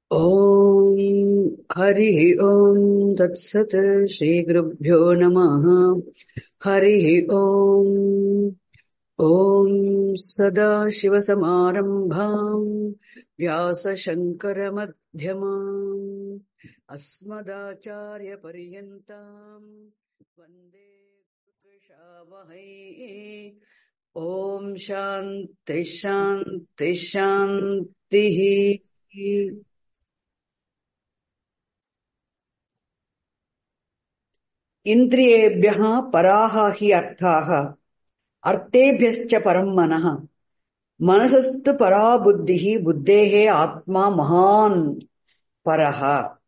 Om Hari Om Tat Sat Shri Gurubhyo Namaha Hari Om Om Sada Shiva Samarambham Vyasa Shankara Madhyamam Asmadacharya Paryantam Vande Gurushavahai Om Shanti Shanti Shanti. इंद्रियेभ्यः पराः हि अर्थाः अर्थेभ्यश्च परं मनः मनसस्तु परा बुद्धिः बुद्धेः आत्मा महान् परः.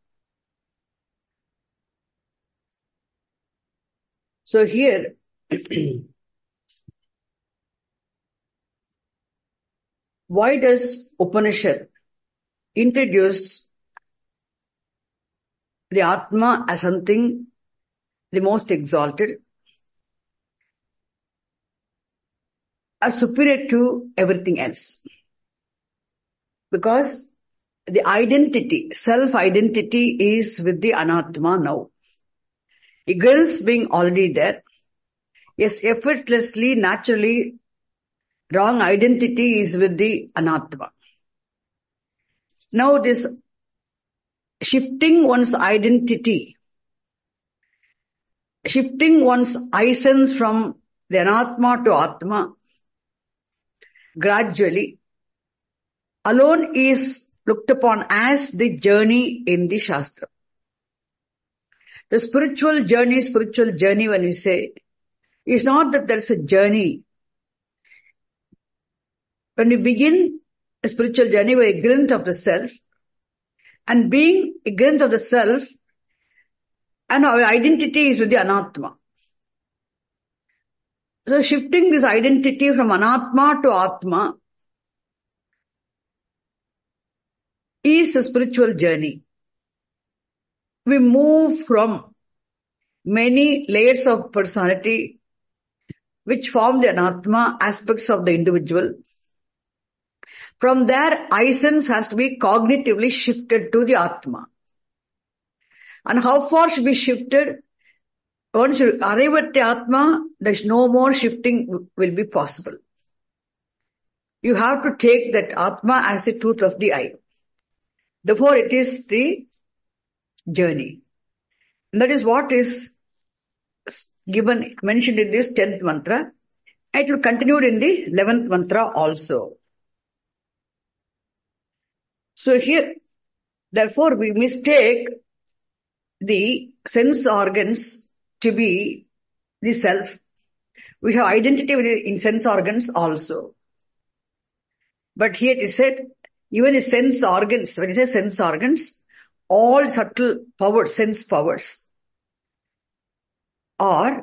So here why does Upanishad introduce the Atma as something the most exalted, as superior to everything else? Because the identity, self-identity is with the Anatma now. Ignorance being already there, yes, effortlessly, naturally, wrong identity is with the Anatma. Now this shifting one's identity, shifting one's essence from the Anatma to Atma, gradually, alone is looked upon as the journey in the Shastra. The spiritual journey, when we say, is not that there is a journey. When we begin a spiritual journey, we are ignorant of the self, and being ignorant of the self, and our identity is with the Anatma. So shifting this identity from Anatma to Atma is a spiritual journey. We move from many layers of personality which form the Anatma aspects of the individual. From there, essence has to be cognitively shifted to the Atma. And how far should be shifted? Once you arrive at the Atma, there's no more shifting will be possible. You have to take that Atma as the truth of the eye. Therefore, it is the journey. And that is what is mentioned in this 10th mantra. It will continue in the 11th mantra also. So here, therefore, we mistake the sense organs to be the self. We have identity in sense organs also. But here it is said, even the sense organs, when you say sense organs, all subtle powers, sense powers, are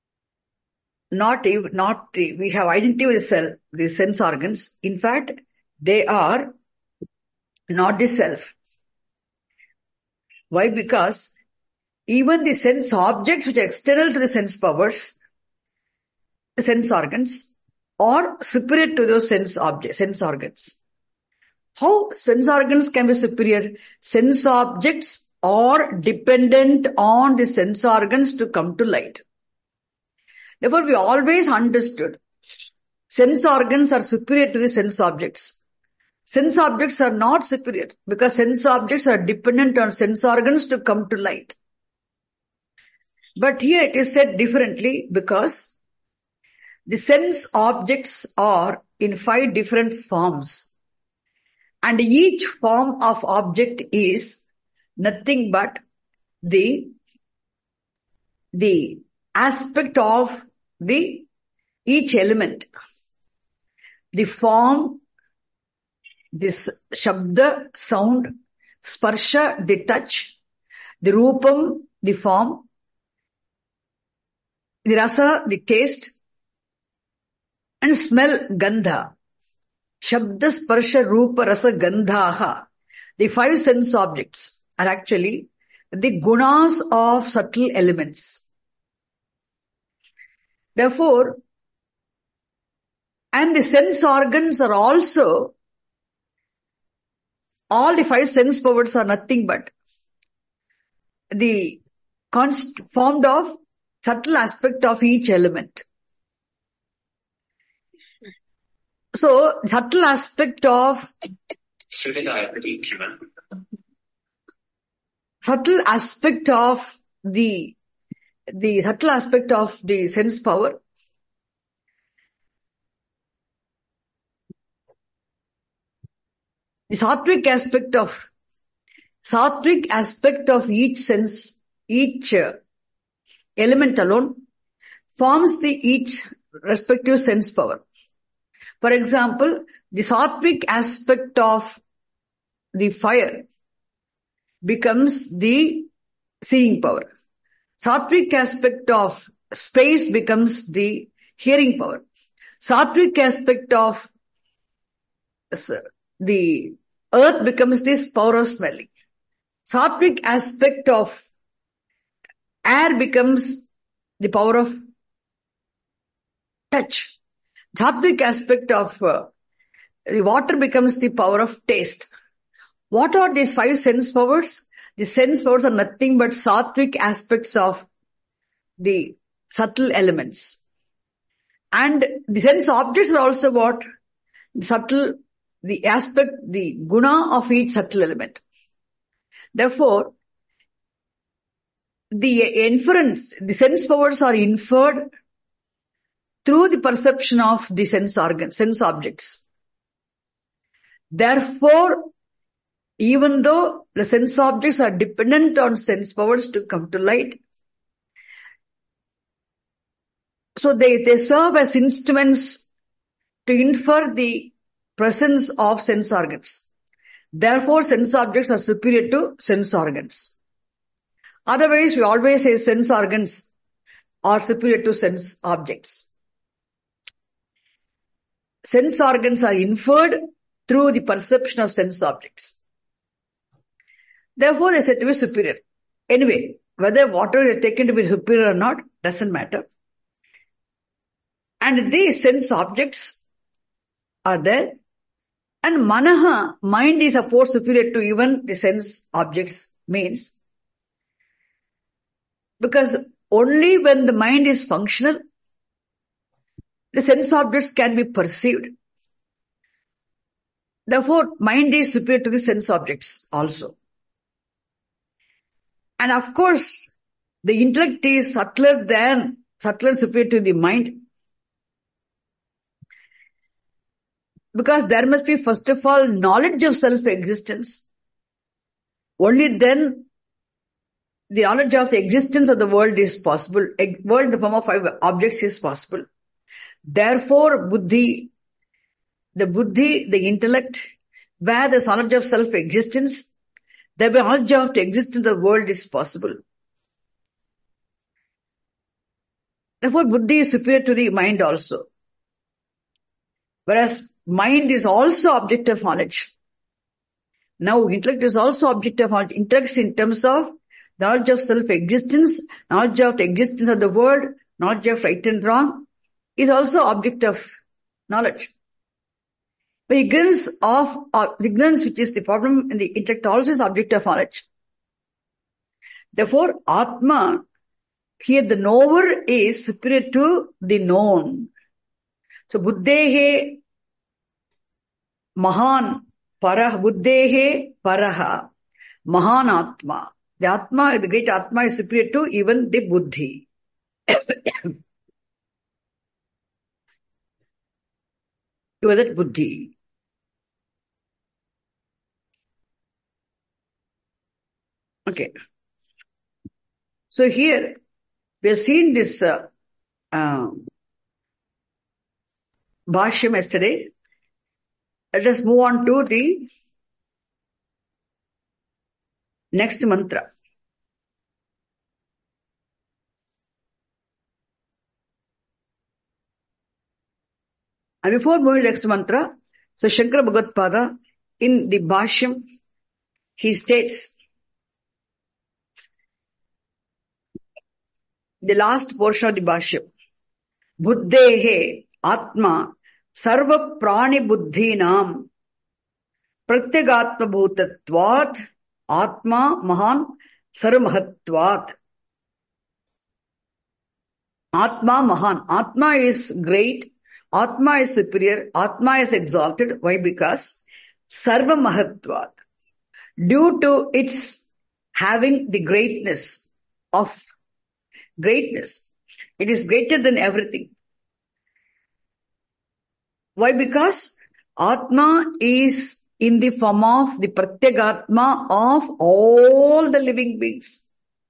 we have identity with the self, the sense organs. In fact, they are not the self. Why? Because even the sense objects which are external to the sense powers, the sense organs, are superior to those sense organs. How sense organs can be superior? Sense objects are dependent on the sense organs to come to light. Therefore, we always understood sense organs are superior to the sense objects. Sense objects are not superior because sense objects are dependent on sense organs to come to light. But here it is said differently because the sense objects are in 5 different forms. And each form of object is nothing but the aspect of each element. The form, this shabda, sound, sparsha, the touch, the rupam, the form, the rasa, the taste, and smell, gandha. Shabda, sparsha, rupa, rasa, gandhaha. The 5 sense objects are actually the gunas of subtle elements. Therefore, and the sense organs are also all the five sense powers are nothing but the formed of subtle aspect of each element. So, subtle aspect of subtle aspect of the subtle aspect of the sense power the sattvic aspect of each sense, each element alone forms the each respective sense power. For example, the sattvic aspect of the fire becomes the seeing power. Sattvic aspect of space becomes the hearing power. Sattvic aspect of the earth becomes this power of smelling. Sattvic aspect of air becomes the power of touch. Sattvic aspect of the water becomes the power of taste. What are these five sense powers? The sense powers are nothing but sattvic aspects of the subtle elements. And the sense objects are also what? The aspect, the guna of each subtle element. Therefore, the sense powers are inferred through the perception of the sense objects. Therefore, even though the sense objects are dependent on sense powers to come to light, so they serve as instruments to infer the presence of sense organs. Therefore, sense objects are superior to sense organs. Otherwise, we always say sense organs are superior to sense objects. Sense organs are inferred through the perception of sense objects. Therefore, they are said to be superior. Anyway, whether whatever is taken to be superior or not doesn't matter. And these sense objects are there. And manaha, mind is a force superior to even the sense objects means. Because only when the mind is functional, the sense objects can be perceived. Therefore, mind is superior to the sense objects also. And of course, the intellect is subtler and superior to the mind. Because there must be, first of all, knowledge of self-existence. Only then the knowledge of the existence of the world is possible. A world in the form of five objects is possible. Therefore, the intellect, where the knowledge of self-existence, the knowledge of the existence of the world is possible. Therefore, buddhi is superior to the mind also. Whereas mind is also object of knowledge. Now, intellect is also object of knowledge. Intellect in terms of knowledge of self-existence, knowledge of the existence of the world, knowledge of right and wrong, is also object of knowledge. But ignorance, which is the problem in the intellect, also is object of knowledge. Therefore, Atma, here the knower is superior to the known. So, buddhehe mahan parah, buddhehe paraha, mahan Atma. The Atma, the great Atma is superior to even the buddhi. To that buddhi. Okay. So here, we have seen this Bhashyam yesterday. Let us move on to the next mantra. And before moving to the next mantra, so Shankara Bhagavatpada, in the Bhashyam, he states, the last portion of the Bhashyam, Buddhehe Atma Sarva Prani Buddhinam Pratyagatma bhutatvat Atma Mahan Sarvamahatvat. Atma Mahan. Atma is great. Atma is superior. Atma is exalted. Why? Because Sarvamahatvat. Due to its having the greatness of greatness. It is greater than everything. Why? Because Atma is in the form of the Pratyagatma of all the living beings.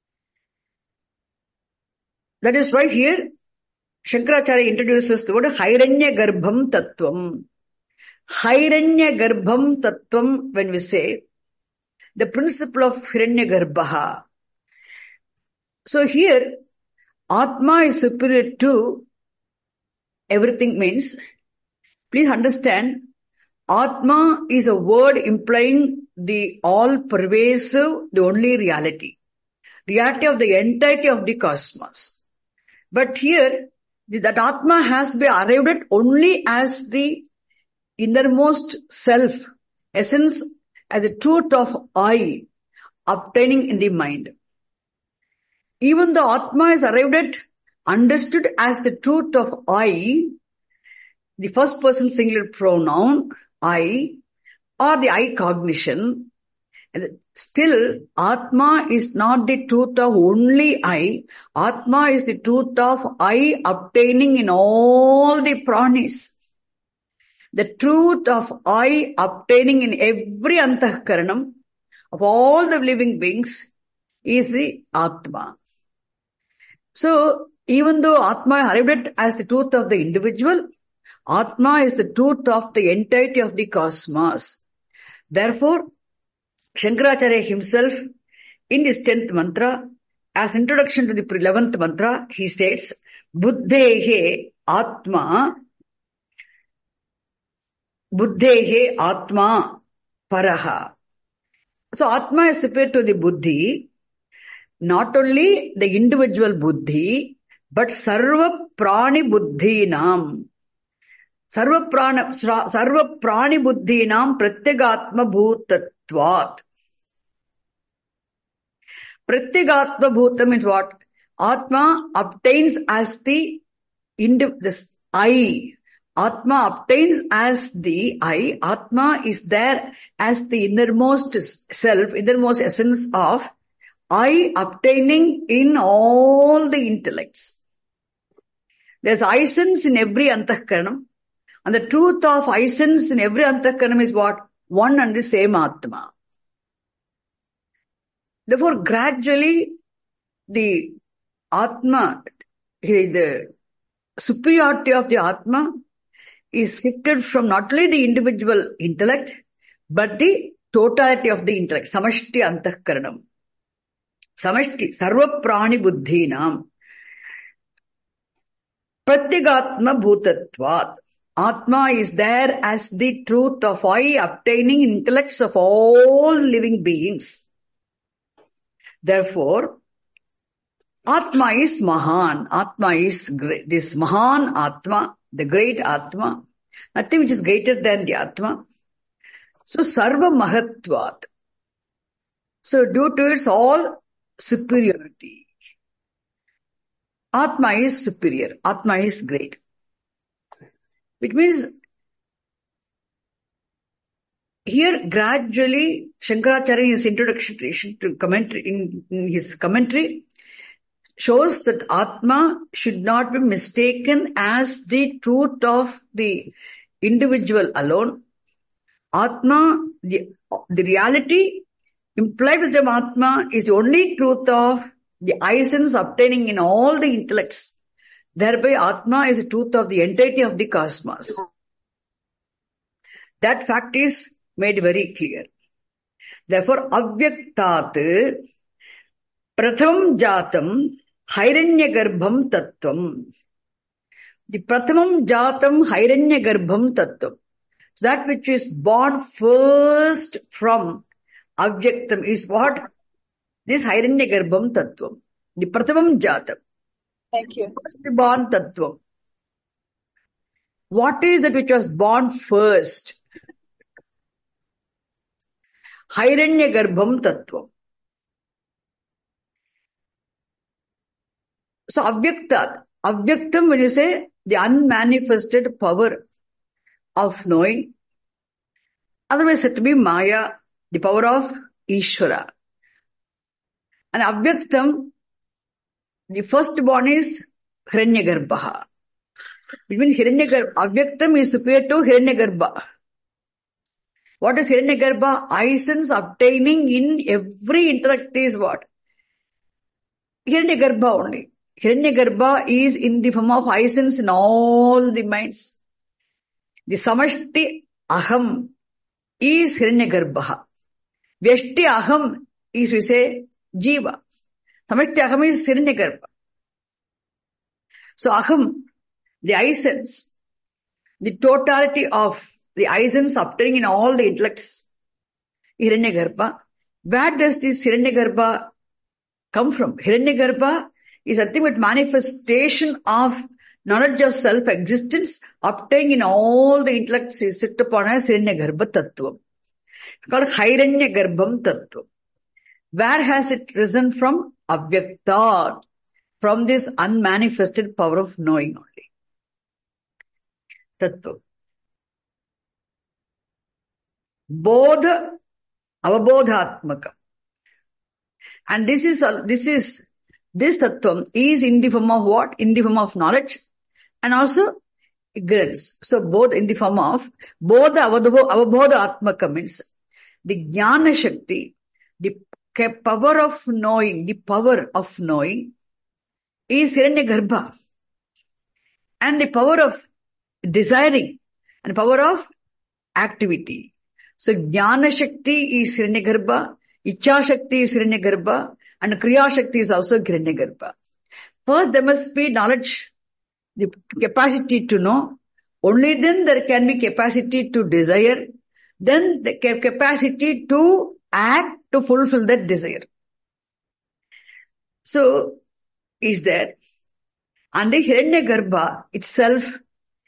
That is why here Shankaracharya introduces the word Hairanya Garbham Tattvam. Hairanya Garbham Tattvam, when we say the principle of Hiranya Garbha. So here Atma is superior to everything means, please understand, Atma is a word implying the all-pervasive, the only reality. Reality of the entirety of the cosmos. But here, that Atma has been arrived at only as the innermost self, essence, as a truth of I, obtaining in the mind. Even though Atma is arrived at, understood as the truth of I, the first person singular pronoun, I, or the I cognition, still Atma is not the truth of only I. Atma is the truth of I obtaining in all the pranis. The truth of I obtaining in every antahkaranam of all the living beings is the Atma. So, even though Atma arrived as the truth of the individual, Atma is the truth of the entirety of the cosmos. Therefore, Shankaracharya himself, in his 10th mantra, as introduction to the 11th mantra, he says, Buddhehe Atma Paraha. So, Atma is superior to the Buddhi, not only the individual Buddhi, but Sarva Prani Buddhinam. Sarva Prani Buddhinam Pratyagatma Bhutatvat. Pratyagatma Bhuta means what? Atma obtains as the this I. Atma obtains as the I. Atma is there as the innermost self, innermost essence of I obtaining in all the intellects. There's I sense in every antahkaranam. And the truth of I sense in every antahkaranam is what? One and the same Atma. Therefore, gradually, the Atma, the superiority of the Atma is shifted from not only the individual intellect, but the totality of the intellect. Samashti antahkaranam. Samashti, sarva prani buddhinam. Pratyagatma bhutatvat. Atma is there as the truth of I obtaining intellects of all living beings. Therefore, Atma is Mahan. Atma is great. This Mahan Atma, the great Atma, nothing which is greater than the Atma. So, Sarva Mahatvat. So, due to its all superiority, Atma is superior. Atma is great. Which means, here gradually, Shankaracharya in his introduction to commentary, in his commentary, shows that Atma should not be mistaken as the truth of the individual alone. Atma, the reality implied with the Atma is the only truth of the I sense obtaining in all the intellects. Thereby, Atma is the truth of the entirety of the cosmos. That fact is made very clear. Therefore, Avyaktat Pratham Jatam Hairanya Garbham Tattvam. The Prathamam Jatam Hairanya Garbham Tattvam. So that which is born first from Avyaktam is what? This Hairanya Garbham Tattvam. The Prathamam Jatam. Thank you. First born Tattvam. What is that which was born first? Hiranyagarbham Tattvam. So Avyaktam, when you say the unmanifested power of knowing, otherwise said to be Maya, the power of Ishvara. And Avyaktam, the firstborn is Hiranyagarbha. Which means Avyaktam is superior to Hiranyagarbha. What is Hiranyagarbha? Essence obtaining in every intellect is what? Hiranyagarbha only. Hiranyagarbha is in the form of essence in all the minds. The Samashti Aham is Hiranyagarbha. Vyashti Aham is, we say, Jiva. Samashti Aham is Hiranyagarbha. So Aham, the essence, the totality of the essence obtaining in all the intellects, Hiranyagarbha. Where does this Hiranyagarbha come from? Hiranyagarbha is ultimate manifestation of knowledge of self-existence obtained in all the intellects is set upon as Hiranyagarbha Tattvam. It's called Hiranyagarbham Tattvam. Where has it risen from? Avyakta. From this unmanifested power of knowing only. Tattvam. Bodha avabodhatmaka. And this tattvam is in the form of what? In the form of knowledge and also ignorance. So both in the form of bodha avabodhatmaka means the jnana shakti, the power of knowing is Hiranyagarbha. And the power of desiring and power of activity. So jnana shakti is Hiranyagarbha, ichha shakti is Hiranyagarbha, and kriya shakti is also Hiranyagarbha. First there must be knowledge, the capacity to know. Only then there can be capacity to desire. Then the capacity to act to fulfill that desire. So is there. And the Hiranyagarbha itself,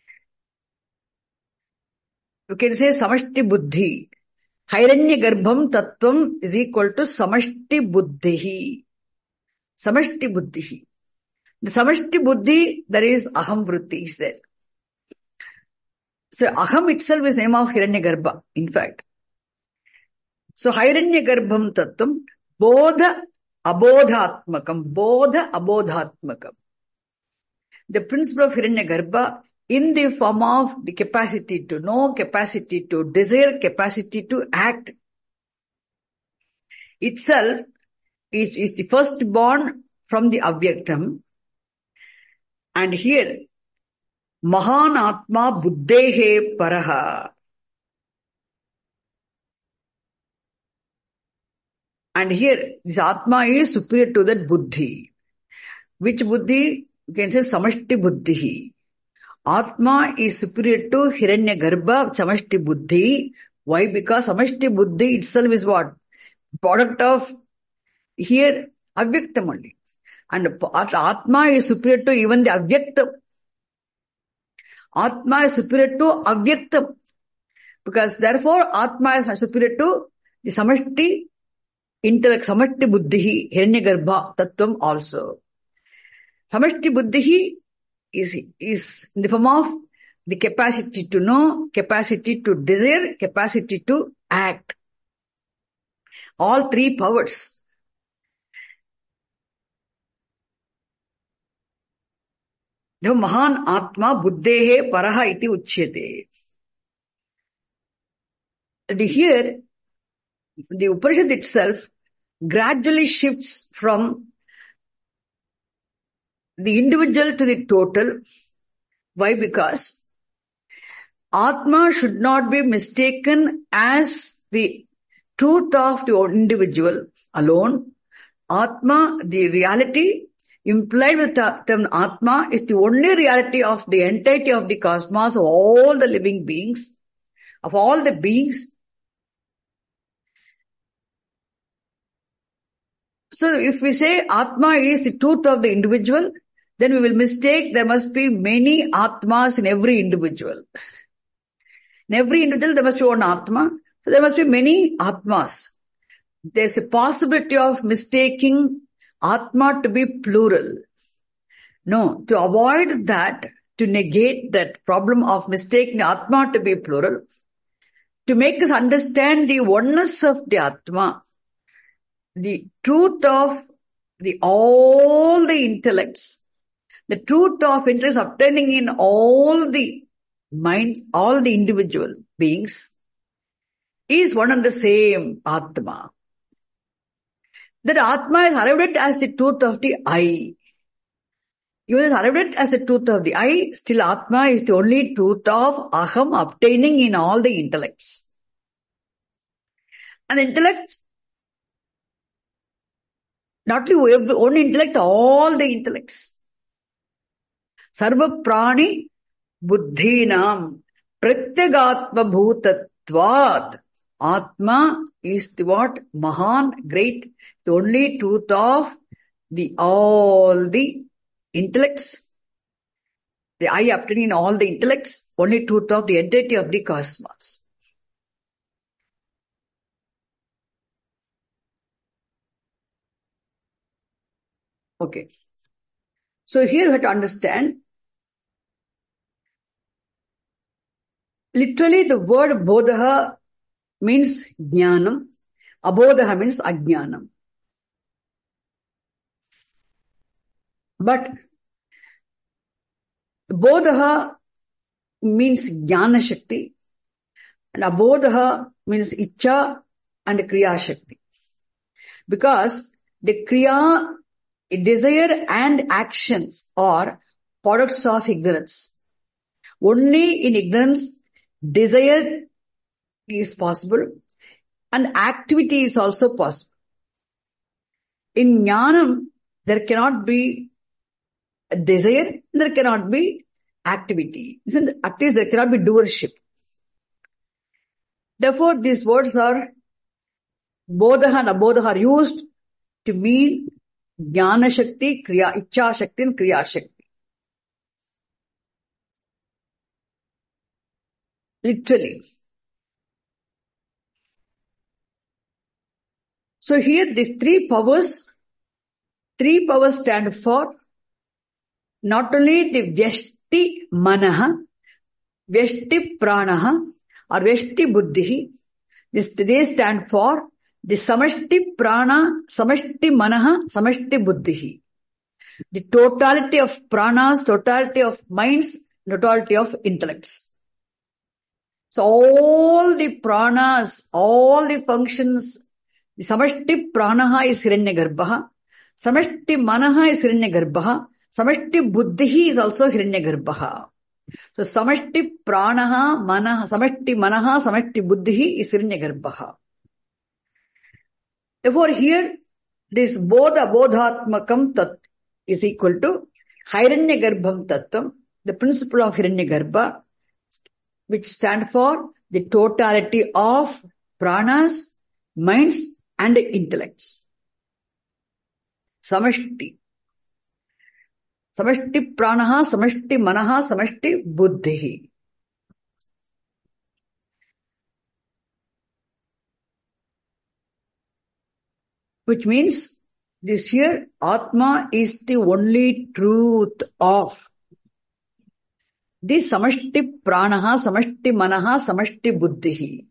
you can say Samashti Buddhi. Hiranyagarbham Tattvam is equal to Samashti Buddhi. Samashti Buddhi. The Samashti Buddhi, there is Aham Vritti is there. So Aham itself is name of Hiranyagarbha, in fact. So Hiranyagarbham Tattvam, Bodha Abodhatmakam. Bodha Abodhatmakam. The principle of Hiranyagarbha in the form of the capacity to know, capacity to desire, capacity to act itself is the firstborn from the Avyaktam. And here, Mahan Atma Buddhehe Paraha. And here, this Atma is superior to that Buddhi. Which Buddhi? You can say Samashti Buddhi. Atma is superior to Hiranyagarbha, Samashti Buddhi. Why? Because Samashti Buddhi itself is what? Product of here Avyaktam only. And Atma is superior to even the Avyaktam. Atma is superior to Avyaktam. Because therefore Atma is superior to the Samashti intellect, Samashti Buddhi, Hiranyagarbha Tattvam also. Samashti Buddhi is in the form of the capacity to know, capacity to desire, capacity to act. All three powers. The Mahan Atma Buddhehe Paraha iti uchyate. Here, the Upanishad itself gradually shifts from the individual to the total. Why? Because Atma should not be mistaken as the truth of the individual alone. Atma, the reality implied with the term Atma, is the only reality of the entirety of the cosmos, of all the living beings, of all the beings. So if we say Atma is the truth of the individual, then we will mistake there must be many Atmas in every individual. In every individual there must be one Atma, so there must be many Atmas. there's a possibility of mistaking Atma to be plural. No, to avoid that, to negate that problem of mistaking Atma to be plural, to make us understand the oneness of the Atma, the truth of all the intellects, the truth of interest obtaining in all the minds, all the individual beings, is one and the same Atma. That Atma is arrived at as the truth of the I. Even if arrived at as the truth of the I, still Atma is the only truth of Aham obtaining in all the intellects. And the intellect, not only intellect, all the intellects. Sarva prani buddhinam pratyagatma bhutatvat. Atma is the what? Mahan, great, the only truth of all the intellects. The I obtaining in all the intellects, only truth of the entirety of the cosmos. Okay. So here we have to understand, literally the word bodha means jnanam, abodha means ajnanam. But bodha means jnana shakti and abodha means ichcha and kriya shakti. Because the kriya, desire and actions are products of ignorance. Only in ignorance, desire is possible and activity is also possible. In jnanam, there cannot be desire, there cannot be activity. At least there cannot be doership. Therefore, these words are bodha and abodha are used to mean jnana shakti, kriya, ichcha shakti and kriya shakti. Literally. So here these three powers stand for not only the vyashti manaha, vyashti pranaha or vyashti buddhi. They stand for the samashti prana, samashti manaha, samashti buddhi. The totality of pranas, totality of minds, totality of intellects. So all the pranas, all the functions, the samashti pranaha is hiranyagarbha, samashti manaha is hiranyagarbha, samashti buddhi is also hiranyagarbha. So samashti pranaha, manaha, samashti manaha, samashti buddhi is hiranyagarbha. Therefore here, this bodha, bodhatmakam tat is equal to hiranyagarbham tattvam, the principle of hiranyagarbha, which stand for the totality of pranas, minds and intellects. Samashti. Samashti pranaha, samashti manaha, samashti buddhi. Which means this here, Atma is the only truth of the samashti pranaha, samashti manaha, samashti buddhi.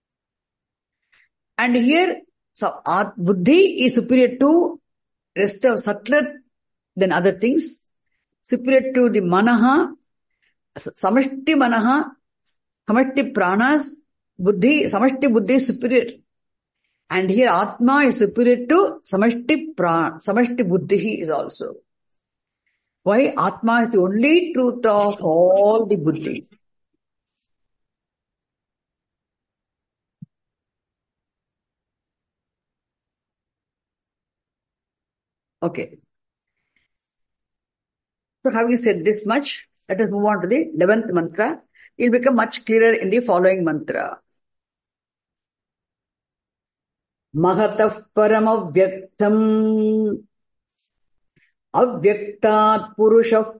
And here, so buddhi is superior to rest of subtler than other things, superior to the manaha, samashti manaha, samashti pranas, buddhi, samashti buddhi is superior. And here Atma is superior to samashti buddhi is also. Why? Atma is the only truth of all the buddhis. Okay. So having said this much, let us move on to the 11th mantra. It will become much clearer in the following mantra. Mahatah paramavyaktam avyaktat purushah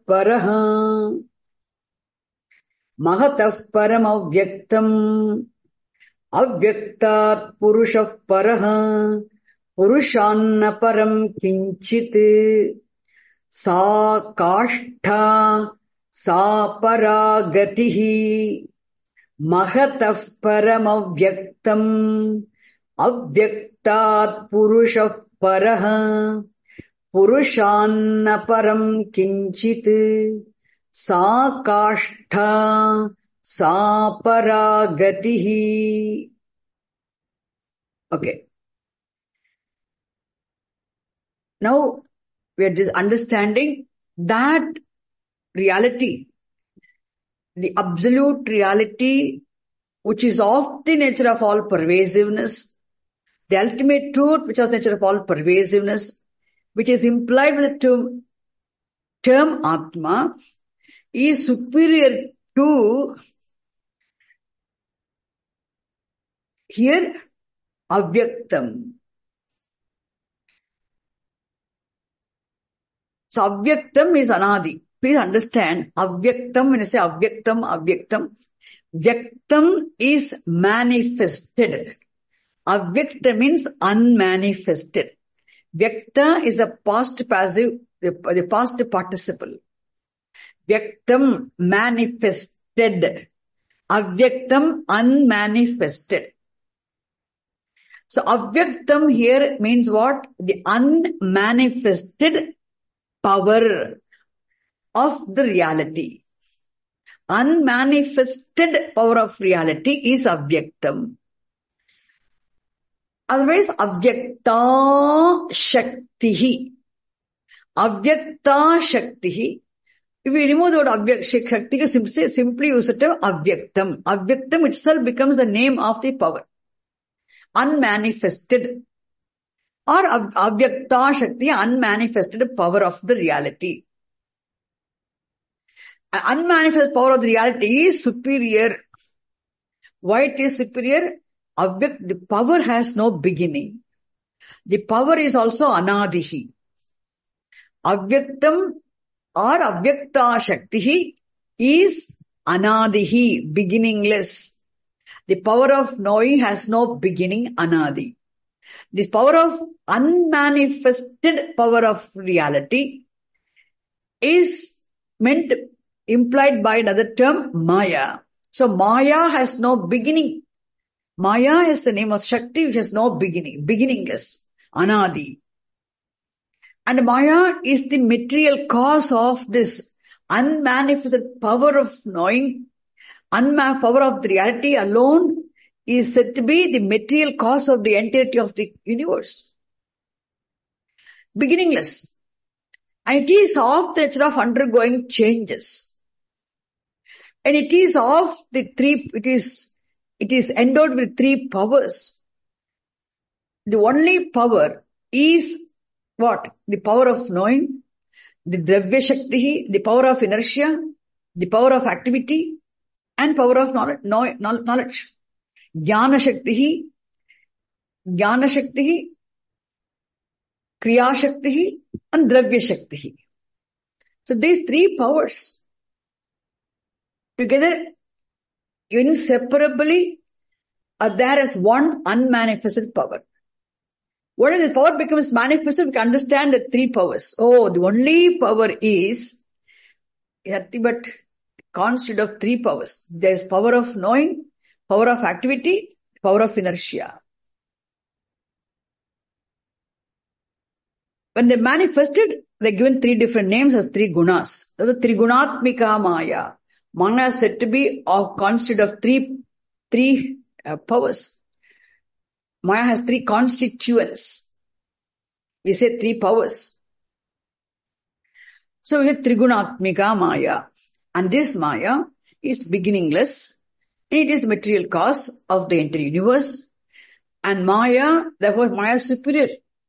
paraha. Mahatah paramavyaktam Avyaktat Purushah Paraha Purushanna Param Kinchit Sa Kashtha Sa Paragatihi Mahataf Paramavyaktam Avyaktat Purushah Paraha Purushanna Param Kinchit Sa Kashtha Sa Paragatihi. Okay. Now we are just understanding that reality, the absolute reality, which is of the nature of all pervasiveness, the ultimate truth, which is of the nature of all pervasiveness, which is implied with the term Atma, is superior to here Avyaktam. So Avyaktam is Anadi. Please understand, Avyaktam, when I say Avyaktam, Vyaktam is manifested. Avyakta means unmanifested. Vyakta is the past passive, the past participle. Vyaktam, manifested. Avyaktam, unmanifested. So Avyaktam here means what? The unmanifested power of the reality. Unmanifested power of reality is Avyaktam. Otherwise, Avyakta Shaktihi. Avyakta Shaktihi. If we remove the word Shakti, simply use the term Avyaktam. Avyaktam itself becomes the name of the power. Unmanifested. Or Avyakta Shakti, unmanifested power of the reality. An unmanifested power of the reality is superior. Why it is superior? The power has no beginning. The power is also Anadihi. Avyaktam or Avyakta Shaktihi is Anadihi, beginningless. The power of knowing has no beginning, Anadi. This power of unmanifested power of reality is implied by another term, Maya. So Maya has no beginning. Maya is the name of Shakti which has no beginning, beginningless, Anadi. And Maya is the material cause of this unmanifested power of knowing. Power of the reality alone is said to be the material cause of the entirety of the universe. Beginningless. And it is of the nature of undergoing changes. And it is of the three, it is endowed with three powers. The only power is what? The power of knowing, the Dravya Shakti, the power of inertia, the power of activity, and power of knowledge. Jnana Shakti, Kriya Shakti, and Dravya Shakti. So these three powers together, inseparably, are there as one unmanifested power. When the power becomes manifested, we can understand the three powers. Oh, the only power is nothing but constituted of three powers. There is power of knowing, power of activity, power of inertia. When they manifested, they are given three different names as three gunas. The Trigunatmika Maya. Maya is said to be constituted of three powers. Maya has three constituents. We say three powers. So we have Trigunatmika Maya. And this Maya is beginningless. It is the material cause of the entire universe. And Maya, therefore Maya is superior.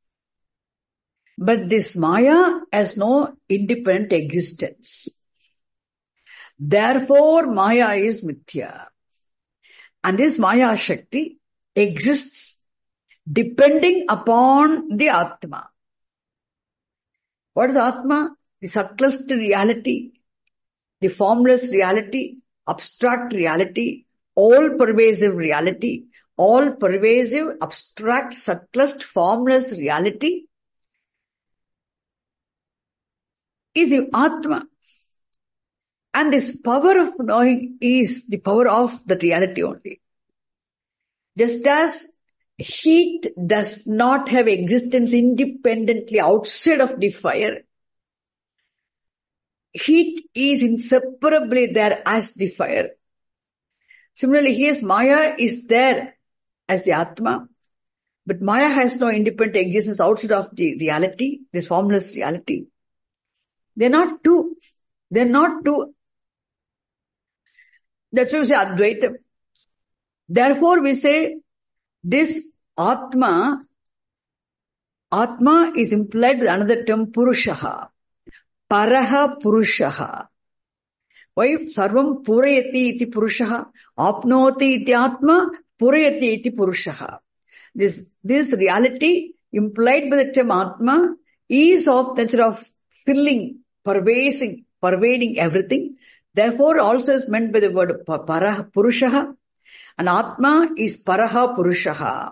But this Maya has no independent existence. Therefore Maya is Mithya. And this Maya Shakti exists depending upon the Atma. What is Atma? The subtlest reality, the formless reality, abstract reality, all-pervasive reality, all-pervasive, abstract, subtlest, formless reality is Atma. And this power of knowing is the power of that reality only. Just as heat does not have existence independently outside of the fire, heat is inseparably there as the fire. Similarly, here Maya is there as the Atma, but Maya has no independent existence outside of the reality, this formless reality. They're not two. They're not two. That's why we say Advaita. Therefore, we say this Atma is implied with another term, Purushaha. Paraha Purushaha. Why? Sarvam Purayati iti Purushaha. Apnoti iti Atma. Purayati iti Purushaha. This reality implied by the term Atma is of nature of filling, pervading everything. Therefore, also is meant by the word Paraha Purushaha. And Atma is Paraha Purushaha.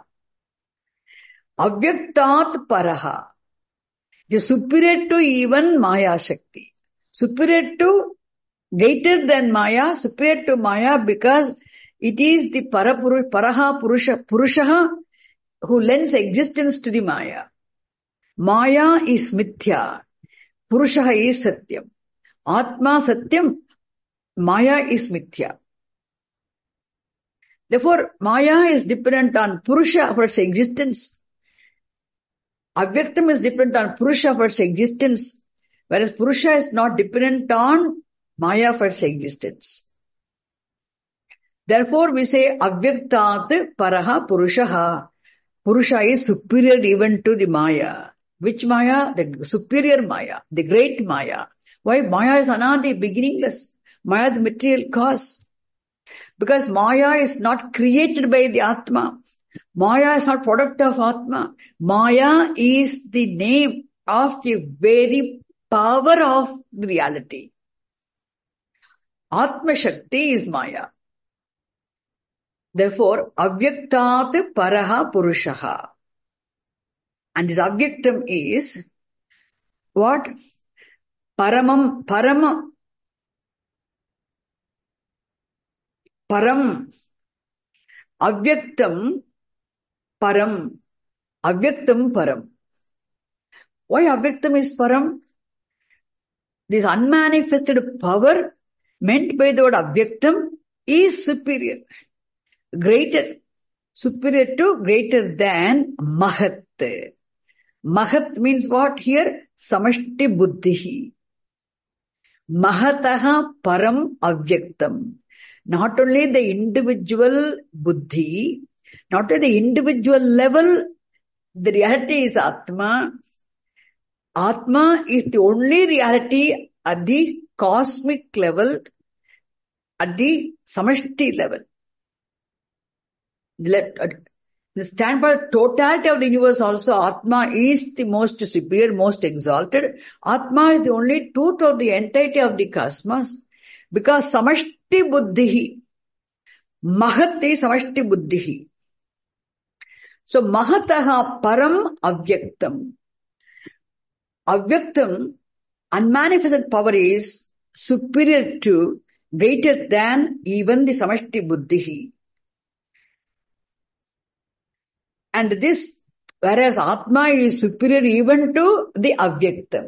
Avyaktat Paraha. The superior to even Maya Shakti. Superior to, greater than Maya, superior to Maya, because it is the Paraha Purushaha who lends existence to the Maya. Maya is Mithya. Purushaha is Satyam. Atma Satyam. Maya is Mithya. Therefore, Maya is dependent on Purusha for its existence. Avyaktam is dependent on Purusha for its existence, whereas Purusha is not dependent on Maya for its existence. Therefore, we say Avyaktat Paraha Purushaha. Purusha is superior even to the Maya. Which Maya? The superior Maya, the great Maya. Why? Maya is Anadi, beginningless. Maya is the material cause. Because Maya is not created by the Atma. Maya is not product of Atma. Maya is the name of the very power of the reality. Atma Shakti is Maya. Therefore, Avyaktat Paraha Purushaha. And this Avyaktam is what? Param. Avyaktam Param. Avyaktam Param. Why Avyaktam is Param? This unmanifested power meant by the word Avyaktam is superior. Greater. Superior to, greater than Mahat. Mahat means what here? Samashti Buddhihi. Mahataha Param Avyaktam. Not only the individual buddhi, not at the individual level, the reality is Atma. Atma is the only reality at the cosmic level, at the samashti level. The standpoint totality of the universe also, Atma is the most superior, most exalted. Atma is the only truth of the entirety of the cosmos. Because samashti buddhihi, mahati samashti buddhihi. So mahataha param avyaktam. Avyaktam, unmanifested power is superior to, greater than even the samashti buddhihi. And this, whereas Atma is superior even to the avyaktam.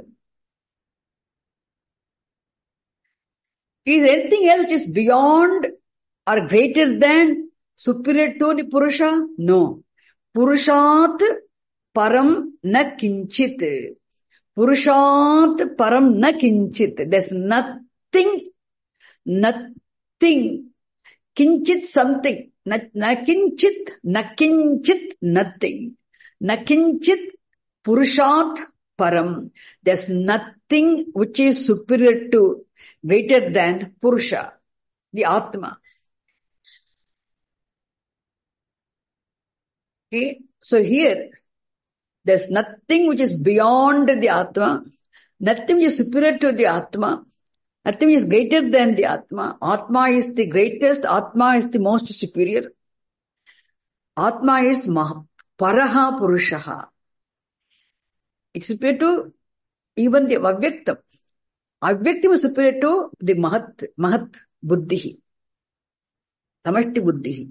Is anything else which is beyond or greater than, superior to the Purusha? No. Purushat param na kinchit. Purushat param na kinchit. There's nothing. Kinchit something. Na kinchit, nothing. Na kinchit Purushat param. There's nothing which is superior to, greater than Purusha, the Atma. Okay, so here, there's nothing which is beyond the Atma, nothing which is superior to the Atma, nothing which is greater than the Atma. Atma is the greatest, Atma is the most superior. Atma is Paraha Purushaha. It's superior to even the Avyaktam. Avyaktam is superior to the Mahat Buddhi. Samashti Buddhi.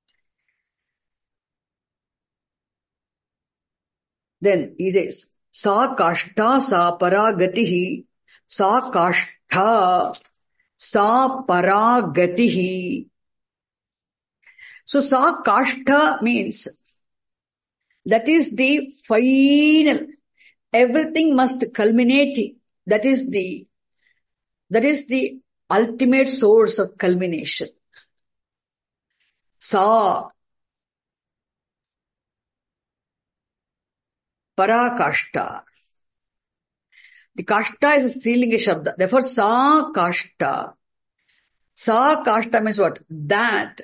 Then he says, Sa Kashta Sa Paragatihi. Sa Kashta Sa Paragatihi. So Sa Kashta means that is the final. Everything must culminate. That is the ultimate source of culmination. Sa Parakashta. The Kashta is a Strilinga Shabda. Therefore, Sa Kashta. Sa Kashta means what? That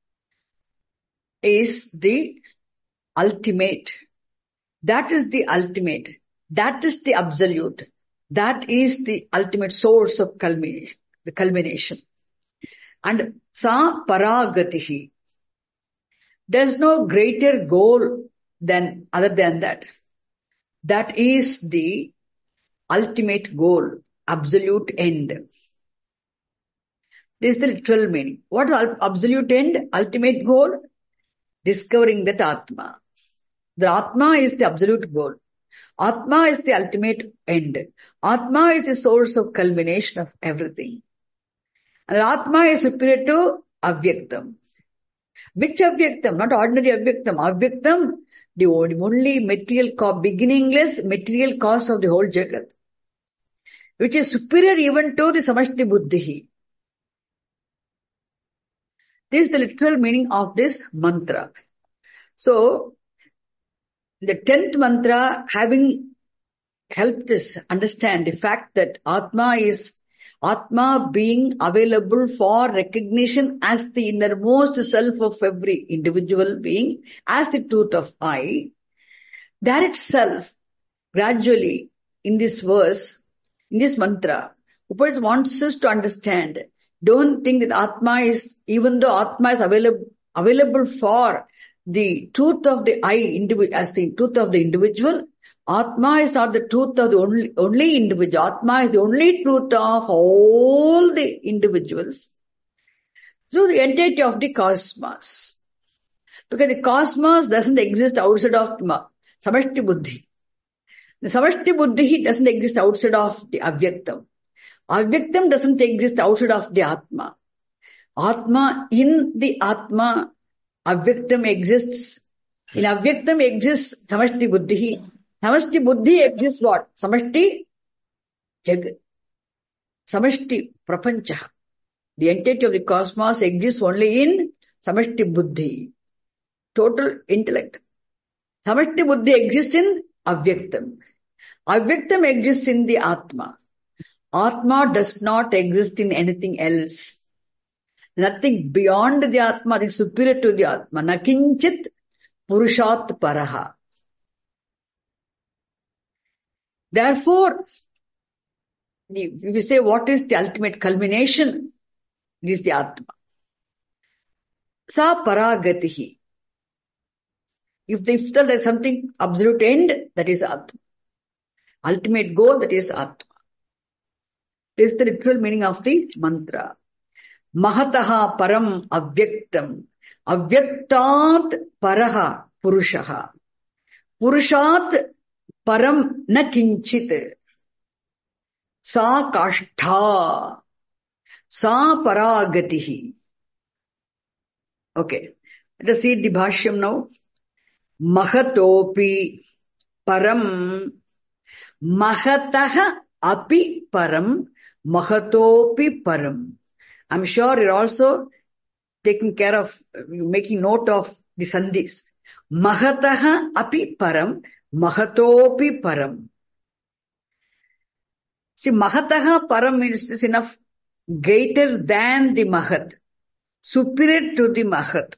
is the ultimate. That is the ultimate. That is the absolute. That is the ultimate source of culmination. The culmination. And Sa Paragatihi. There's no greater goal other than that. That is the ultimate goal, absolute end. This is the literal meaning. What is absolute end, ultimate goal? Discovering that Atma. The Atma is the absolute goal. Atma is the ultimate end. Atma is the source of culmination of everything. And Atma is superior to Avyaktam. Which Avyaktam? Not ordinary Avyaktam. Avyaktam, the only material beginningless material cause of the whole Jagat, which is superior even to the Samashti Buddhi. This is the literal meaning of this mantra. So, the 10th mantra, having helped us understand the fact that Atma being available for recognition as the innermost self of every individual being, as the truth of I, that itself, gradually, in this verse, in this mantra, Upanishad wants us to understand. Don't think that Atma is, even though Atma is available for the truth of the I, as the truth of the individual, Atma is not the truth of the only individual. Atma is the only truth of all the individuals. So the entirety of the cosmos. Because the cosmos doesn't exist outside of Samashti Buddhi. The Samashti Buddhi doesn't exist outside of the Avyaktam. Avyaktam doesn't exist outside of the Atma. Atma, in the Atma, Avyaktam exists. In Avyaktam exists Samashti Buddhi. Samashti Buddhi exists what? Samashti Jagat. Samashti Prapancha. The entirety of the cosmos exists only in Samashti Buddhi. Total intellect. Samashti Buddhi exists in Avyaktam. Avyaktam exists in the Atma. Atma does not exist in anything else. Nothing beyond the Atma, nothing superior to the Atma. Nakinchit Purushat Paraha. Therefore, if you say what is the ultimate culmination, it is the Atma. Sa Paragatihi. If there is something absolute end, that is Atma. Ultimate goal, that is Atma. This is the literal meaning of the mantra. Mahataha param avyaktam. Avyaktat paraha purushaha. Purushat param na kinchit. Sa kashtha. Sa paragatihi. Okay. Let us see the bhashyam now. Mahatopi param. Mahataha api param. Mahatopi param. I'm sure you're also taking care of, making note of the sandhis. Mahataha api param. Mahatopi param. See, Mahataha param means this enough greater than the Mahat. Superior to the Mahat.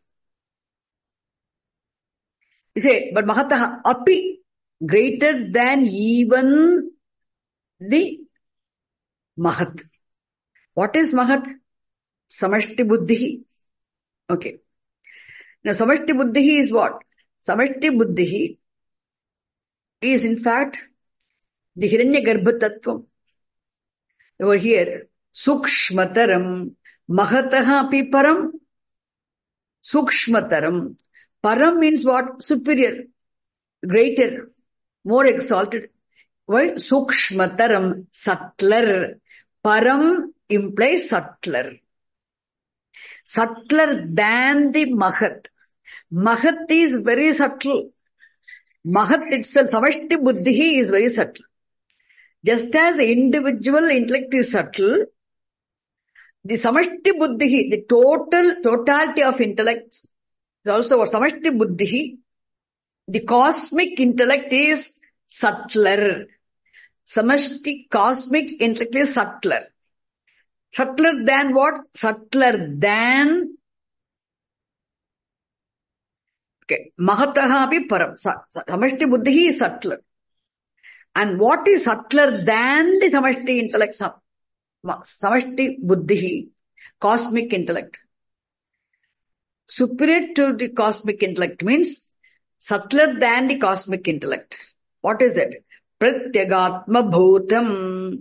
You say, but Mahataha api, greater than even the Mahat. What is Mahat? Samashti Buddhi. Okay. Now, Samashti Buddhi is what? Samashti Buddhi is in fact the Hiranyagarbha Tattvam. Over here, Sukshmataram, Mahataha api Param. Sukshmataram. Param means what? Superior, greater, more exalted. Why? Sukshmataram, subtler. Param implies subtler. Subtler than the Mahat. Mahat is very subtle. Mahat itself, Samashti Buddhi is very subtle. Just as the individual intellect is subtle, the Samashti Buddhi, the totality of intellect is also what? Samashti Buddhi. The cosmic intellect is subtler. Samashti cosmic intellect is subtler. Subtler than what? Subtler than Mahataha api Param. Samashti Buddhi is subtler. And what is subtler than the Samashti intellect? Samashti Buddhi, cosmic intellect. Superior to the cosmic intellect means subtler than the cosmic intellect. What is that? Pratyagatma Bhutam.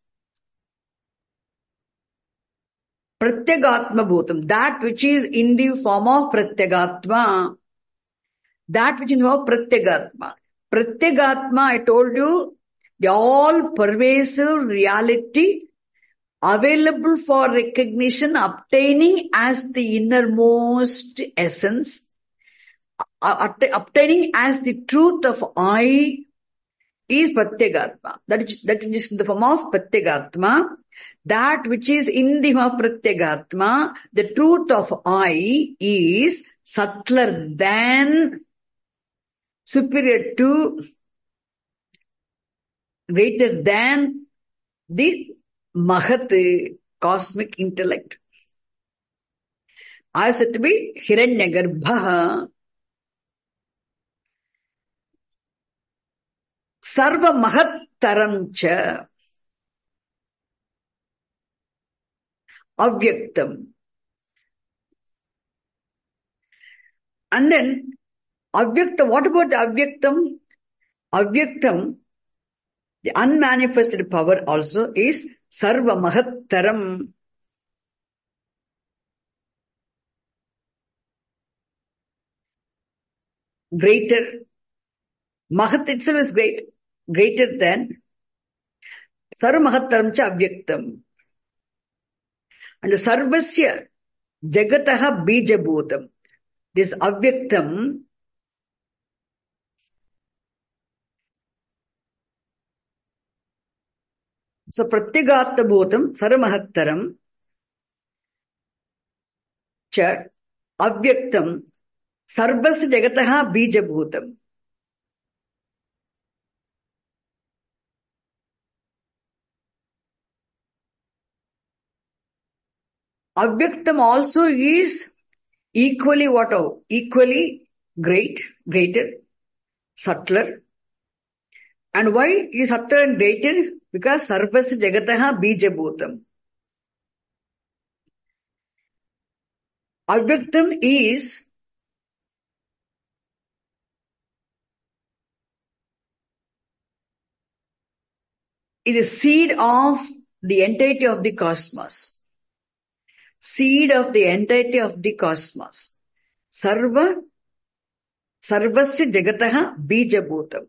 Pratyagatma Bhutam. That which is in the form of Pratyagatma. That which is in the form of Pratyagatma. Pratyagatma, I told you, the all-pervasive reality available for recognition, obtaining as the innermost essence, obtaining as the truth of I is Pratyagatma. That which is in the form of Pratyagatma. That which is in the form of Pratyagatma, the truth of I is subtler than, superior to, greater than the Mahat, cosmic intellect. I said to be Hiranyagarbha. Sarva Mahattaram cha Avyaktam. And then Avyaktam, what about the Avyaktam? Avyaktam, the unmanifested power also is Sarva Mahattaram. Greater. Mahat itself is great. Greater than Sarva Mahattaram cha Avyaktam. And Sarvasya Jagataha Bijabhutam. This Avyaktam so Pratyagatma Bhutam Saramahattaram cha Avyaktam Sarvasya Jagataha Bijabhutam. Avyaktam also is equally equally great, greater, subtler. And why is subtler and greater? Because Sarvasya Jagataha Bijabhutam. Avyaktam is a seed of the entirety of the cosmos. Seed of the entirety of the cosmos. Sarvasya Jagataha Bijabhutam.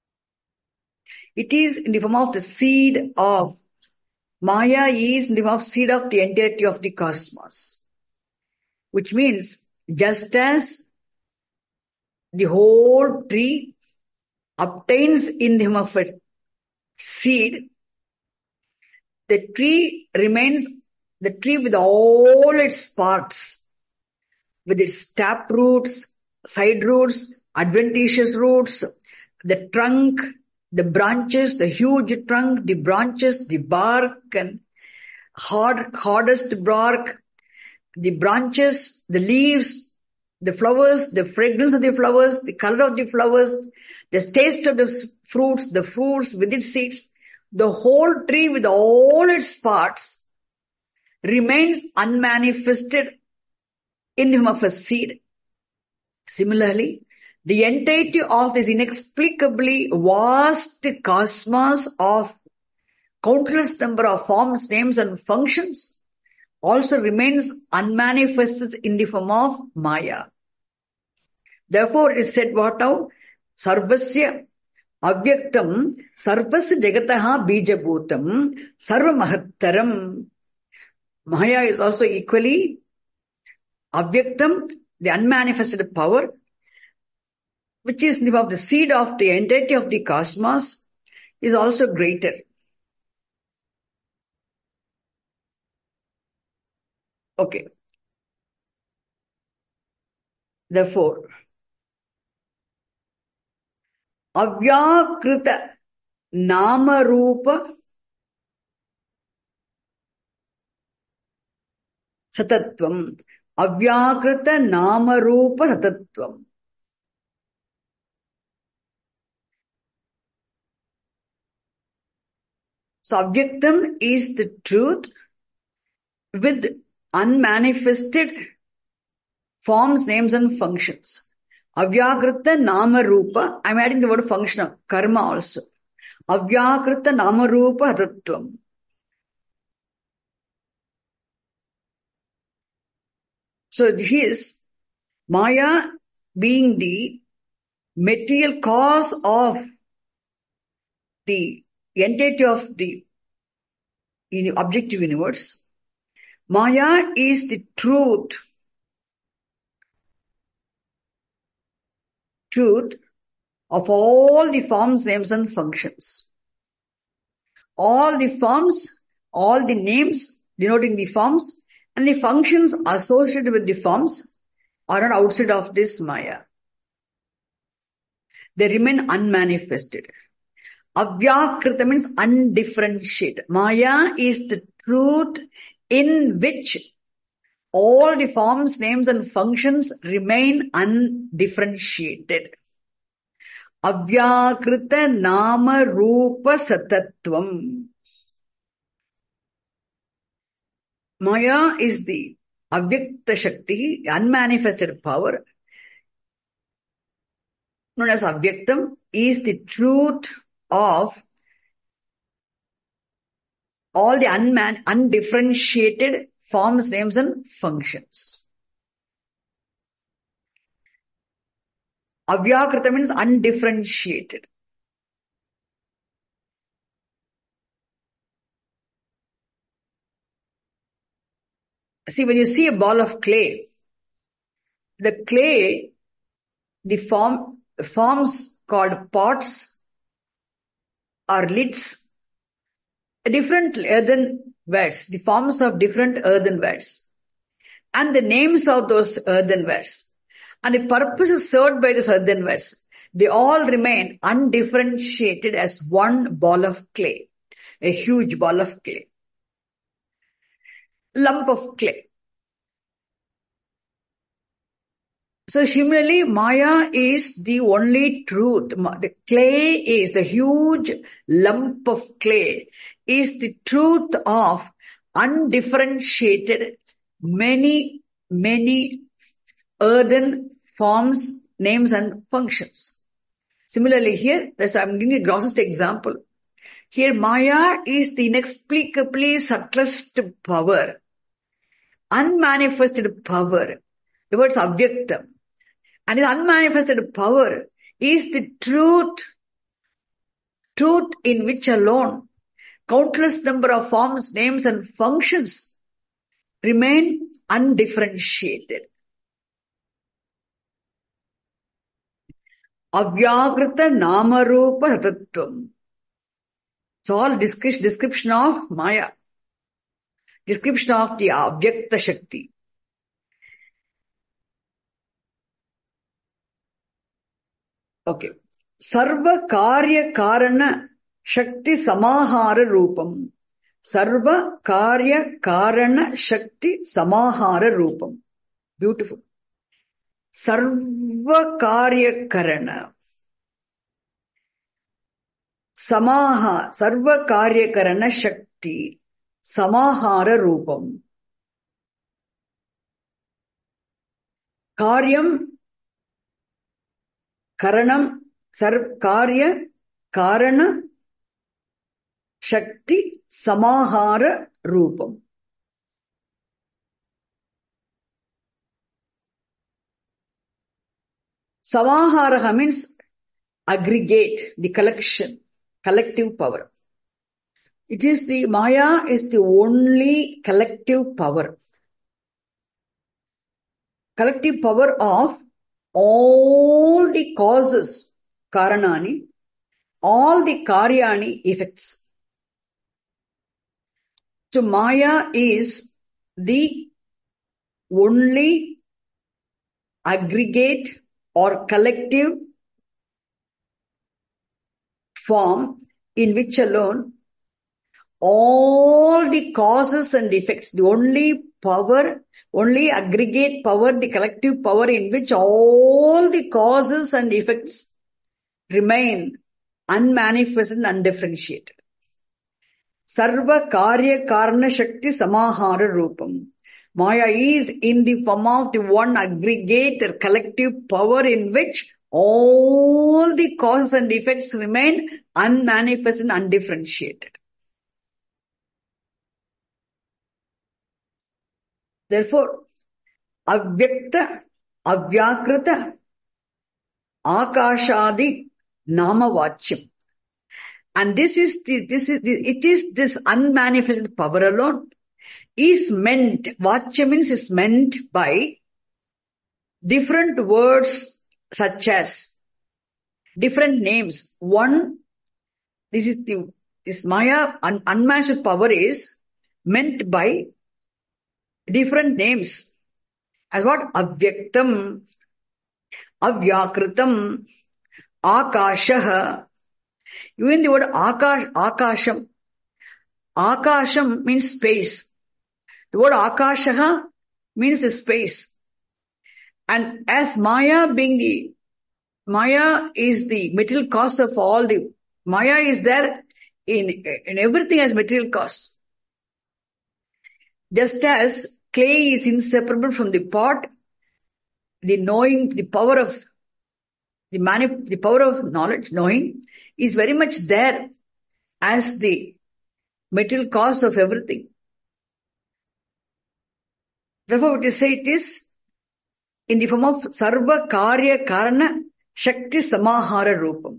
It is in the form of the seed of Maya is in the form of seed of the entirety of the cosmos. Which means just as the whole tree obtains in the form of a seed, the tree remains the tree with all its parts, with its tap roots, side roots, adventitious roots, the trunk, the branches, the huge trunk, the branches, the bark and hardest bark, the branches, the leaves, the flowers, the fragrance of the flowers, the color of the flowers, the taste of the fruits with its seeds, the whole tree with all its parts remains unmanifested in the form of a seed. Similarly, the entirety of this inexplicably vast cosmos of countless number of forms, names and functions also remains unmanifested in the form of Maya. Therefore, it is said what now? Sarvasya avyaktam sarvasya jagataha bijabhutam sarvamahattaram. Maya is also equally avyaktam, the unmanifested power, which is the seed of the entirety of the cosmos, is also greater. Okay. Therefore, avyakrita nama rupa satatvam. Avyakrita nama rupa satatvam. So, avyaktam is the truth with unmanifested forms, names and functions. Avyakrita nama rupa, I'm adding the word functional, karma also. Avyakrita nama rupa satatvam. So, his Maya being the material cause of the entity of the objective universe, Maya is the truth of all the forms, names and functions. All the forms, all the names denoting the forms and the functions associated with the forms are not outside of this Maya. They remain unmanifested. Avyakrita means undifferentiated. Maya is the truth in which all the forms, names and functions remain undifferentiated. Avyakrita nama rupa satatvam. Maya is the avyakta shakti, unmanifested power, known as avyaktam, is the truth of all the undifferentiated forms, names and functions. Avyakrita means undifferentiated. See, when you see a ball of clay, the clay, the forms called pots or lids, different earthenwares, the forms of different earthenwares, and the names of those earthenwares, and the purposes served by those earthenwares, they all remain undifferentiated as one ball of clay, a huge ball of clay, lump of clay. So similarly, Maya is the only truth. The clay is the huge lump of clay, is the truth of undifferentiated many earthen forms, names and functions. Similarly here, I'm giving a grossest example. Here Maya is the inexplicably subtlest power, unmanifested power. The word is avyaktam. And this unmanifested power is the truth in which alone countless number of forms, names and functions remain undifferentiated. Avyakrita nama rupa satatvam. So all description of Maya, description of the avyakta shakti. Okay. Sarva karya karana shakti samahara rupam. Sarva karya karana shakti samahara rupam. Beautiful. Sarva karya karana. Samaha. Sarva karya karana shakti samahara rupam. Karyam Karanam, Karya, Karana, Shakti, Samahara, Rupam. Samahara means aggregate, the collection, collective power. It is the Maya is the only collective power. Collective power of all the causes, Karanani, all the Karyani effects. So Maya is the only aggregate or collective form in which alone all the causes and effects, the only power, only aggregate power, the collective power in which all the causes and effects remain unmanifested and undifferentiated. Sarva Karya Karana Shakti Samahara Rupam. Maya is in the form of the one aggregate or collective power in which all the causes and effects remain unmanifested and undifferentiated. Therefore, Avyakta, Avyakrita, Akashadi, Namavachyam. And it is this unmanifested power alone is meant, Vachya means is meant by different words such as different names. One, this Maya, unmanifested power is meant by different names. As what? Avyaktam, Avyakritam, Akashaha. Even the word Akasham. Akasham means space. The word Akashaha means space. And as Maya is the material cause of all the, Maya is there in everything as material cause. Just as clay is inseparable from the pot, the knowing, the power of knowledge, knowing, is very much there as the material cause of everything. Therefore, we say it is in the form of Sarva Karya Karana Shakti Samahara Rupam.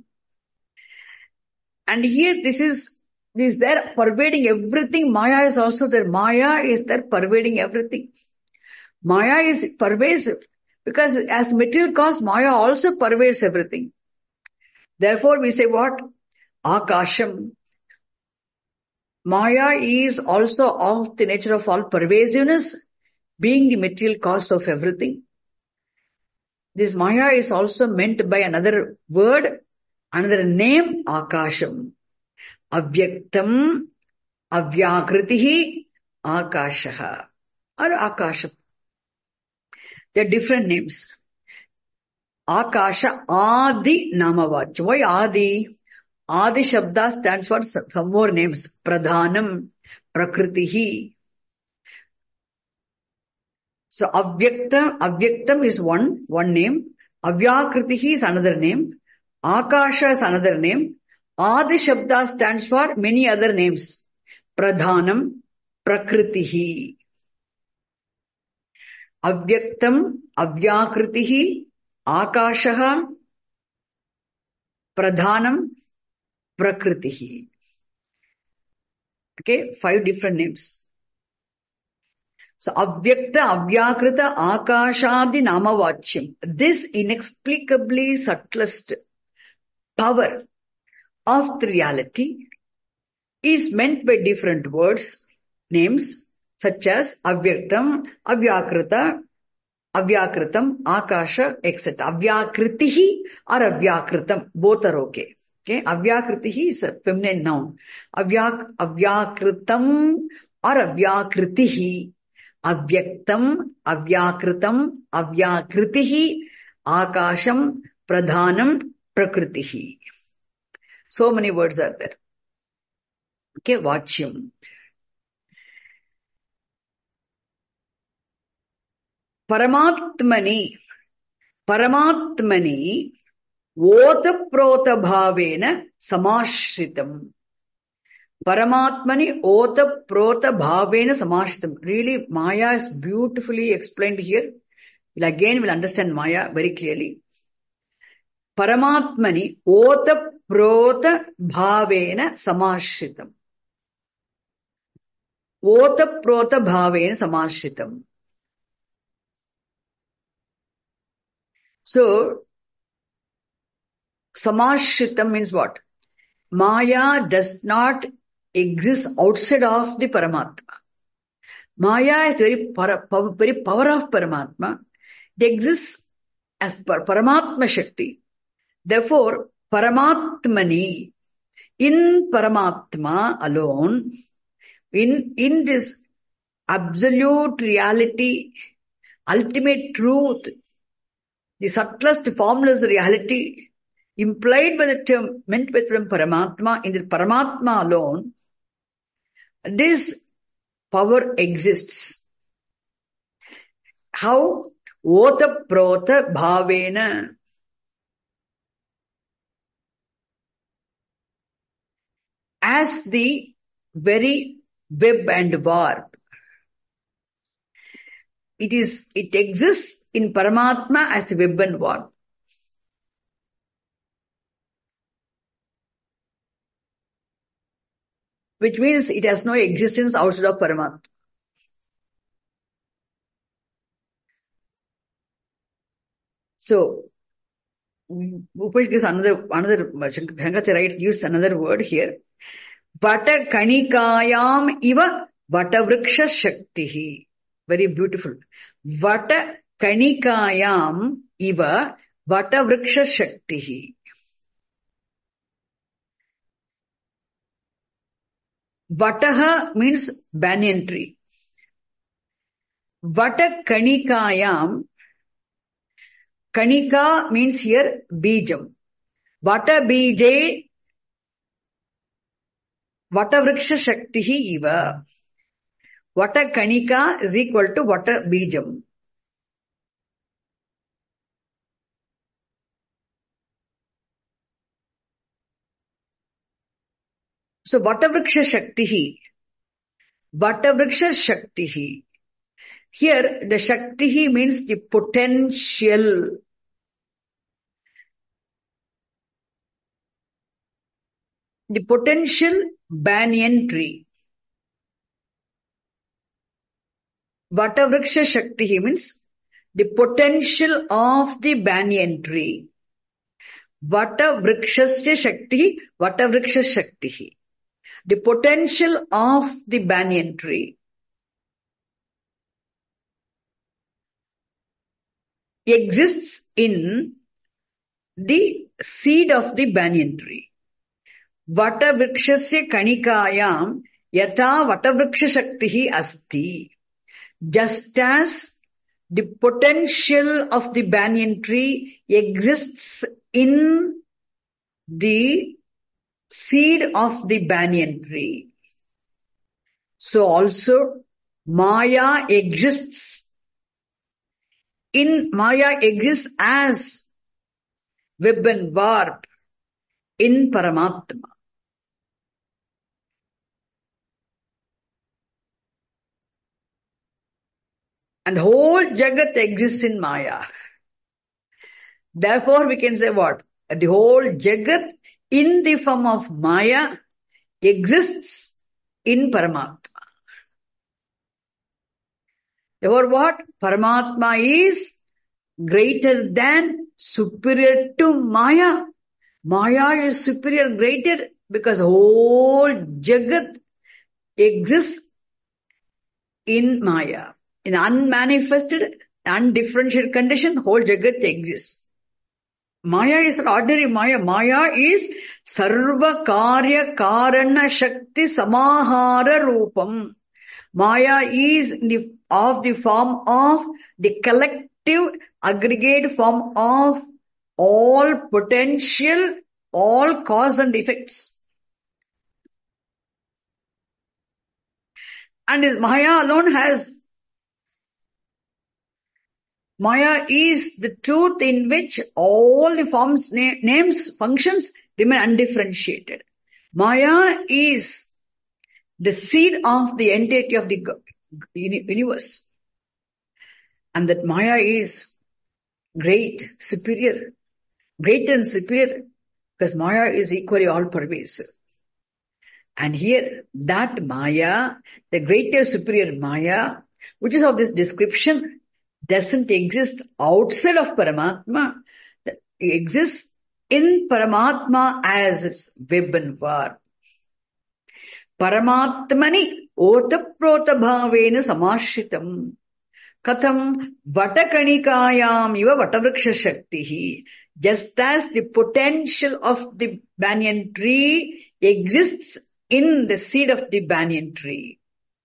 And here this is there pervading everything. Maya is also there. Maya is there pervading everything. Maya is pervasive because as material cause, Maya also pervades everything. Therefore, we say what? Akasham. Maya is also of the nature of all pervasiveness, being the material cause of everything. This Maya is also meant by another word, another name, Akasham. Avyaktam, Avyakritihi, Akashaha. Or Akasham. They are different names. Akasha, Adi Namavach. Why Adi? Adi Shabda stands for some more names. Pradhanam, Prakritihi. So Avyaktam is one name. Avyakritihi is another name. Akasha is another name. Adi Shabda stands for many other names. Pradhanam, Prakritihi. Avyaktam, Avyakritihi, Akashaha, Pradhanam, Prakritihi. Okay, 5 different names. So, Avyakta, Avyakrita, Akashadi, Namavachyam. This inexplicably subtlest power of the reality is meant by different words, names, such as Avyaktam, Avyakrita, Avyakritam, Akasha, etc. Avyakritihi or Avyakritam, both are okay. Okay, Avyakritihi is a feminine noun. Avyakritam or Avyakritihi. Avyaktam, Avyakritam, Avyakritihi, Akasham, Pradhanam, Prakritihi. So many words are there. Okay, Vachyam. Paramatmani Otaprota bhavena samashritam. Paramatmani otaprota bhavena samashritam. Really, Maya is beautifully explained here. We'll understand Maya very clearly. Paramatmani otaprota bhavena samashritam. Otaprota bhavena samashritam. So, samashritam means what? Maya does not exist outside of the Paramatma. Maya is very power of Paramatma. It exists as Paramatma Shakti. Therefore, Paramatmani, in Paramatma alone, in this absolute reality, ultimate truth, the subtlest formless reality implied by the term, meant by the term Paramatma, in the Paramatma alone, this power exists. How? Otaprota bhavena. As the very web and warp. It exists in Paramatma as the web and warp. Which means it has no existence outside of Paramatma. So, Upanishads gives another, Shankaracharya writes, use another word here. Vata kanikayam iva vatavriksha shaktihi. Very beautiful. Vata kanikayam iva vatavriksha shaktihi. Vataha means banyan tree. Vata kanikayam. Kanika means here bijam. Vata bije vata vriksha shaktihi iva. Vata kanika is equal to vata bijam. So vata vriksha shaktihi. Vata vriksha shaktihi. Here the shaktihi means the potential. The potential banyan tree. Vata vriksha shaktihi means the potential of the banyan tree. Vata vrikshasya shaktihi, vata vriksha shaktihi. The potential of the banyan tree exists in the seed of the banyan tree. Vata vrikshasya kanikayam yata vata vriksha shaktihi asti. Just as the potential of the banyan tree exists in the seed of the banyan tree. So also Maya exists as web and warp in Paramatma. And whole Jagat exists in Maya. Therefore we can say what? The whole Jagat in the form of Maya exists in Paramatma. Therefore what? Paramatma is greater than, superior to Maya. Maya is superior, greater, because whole Jagat exists in Maya. In unmanifested, undifferentiated condition, whole Jagat exists. Maya is an ordinary Maya. Maya is Sarva Karya Karana Shakti Samahara Rupam. Maya is of the form of the collective aggregate form of all potential, all cause and effects. And this Maya alone has Maya is the truth in which all the forms, names, functions remain undifferentiated. Maya is the seed of the entirety of the universe. And that Maya is great, superior, greater and superior, because Maya is equally all-pervasive. And here, that Maya, the greater superior Maya, which is of this description, doesn't exist outside of Paramatma. It exists in Paramatma as its web and var. Paramatmani otaprota bhavena samashritam. Katham vatakanikaayam iva vatavriksha shaktihi. Just as the potential of the banyan tree exists in the seed of the banyan tree.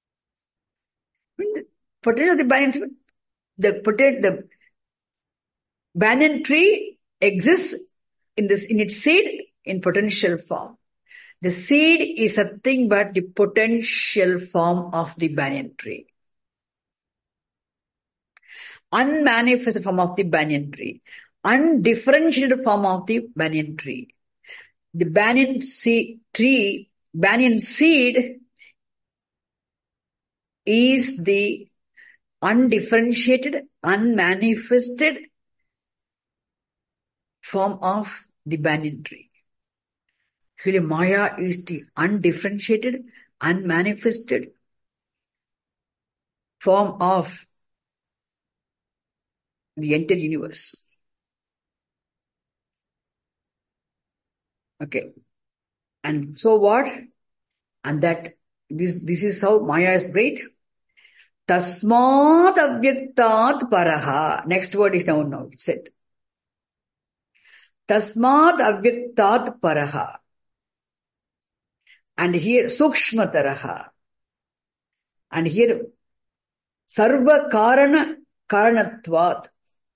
The potential of the banyan tree, the banyan tree exists in its seed in potential form. The seed is nothing but the potential form of the banyan tree. Unmanifested form of the banyan tree. Undifferentiated form of the banyan tree. The banyan seed is the undifferentiated, unmanifested form of the banyan tree. Actually, Maya is the undifferentiated, unmanifested form of the entire universe. Okay. And so what? And that this is how Maya is great. Tasmat avyaktat paraha. Next word is now it's said. Tasmat avyaktat paraha. And here sukshmataraha. And here sarva karanatvat.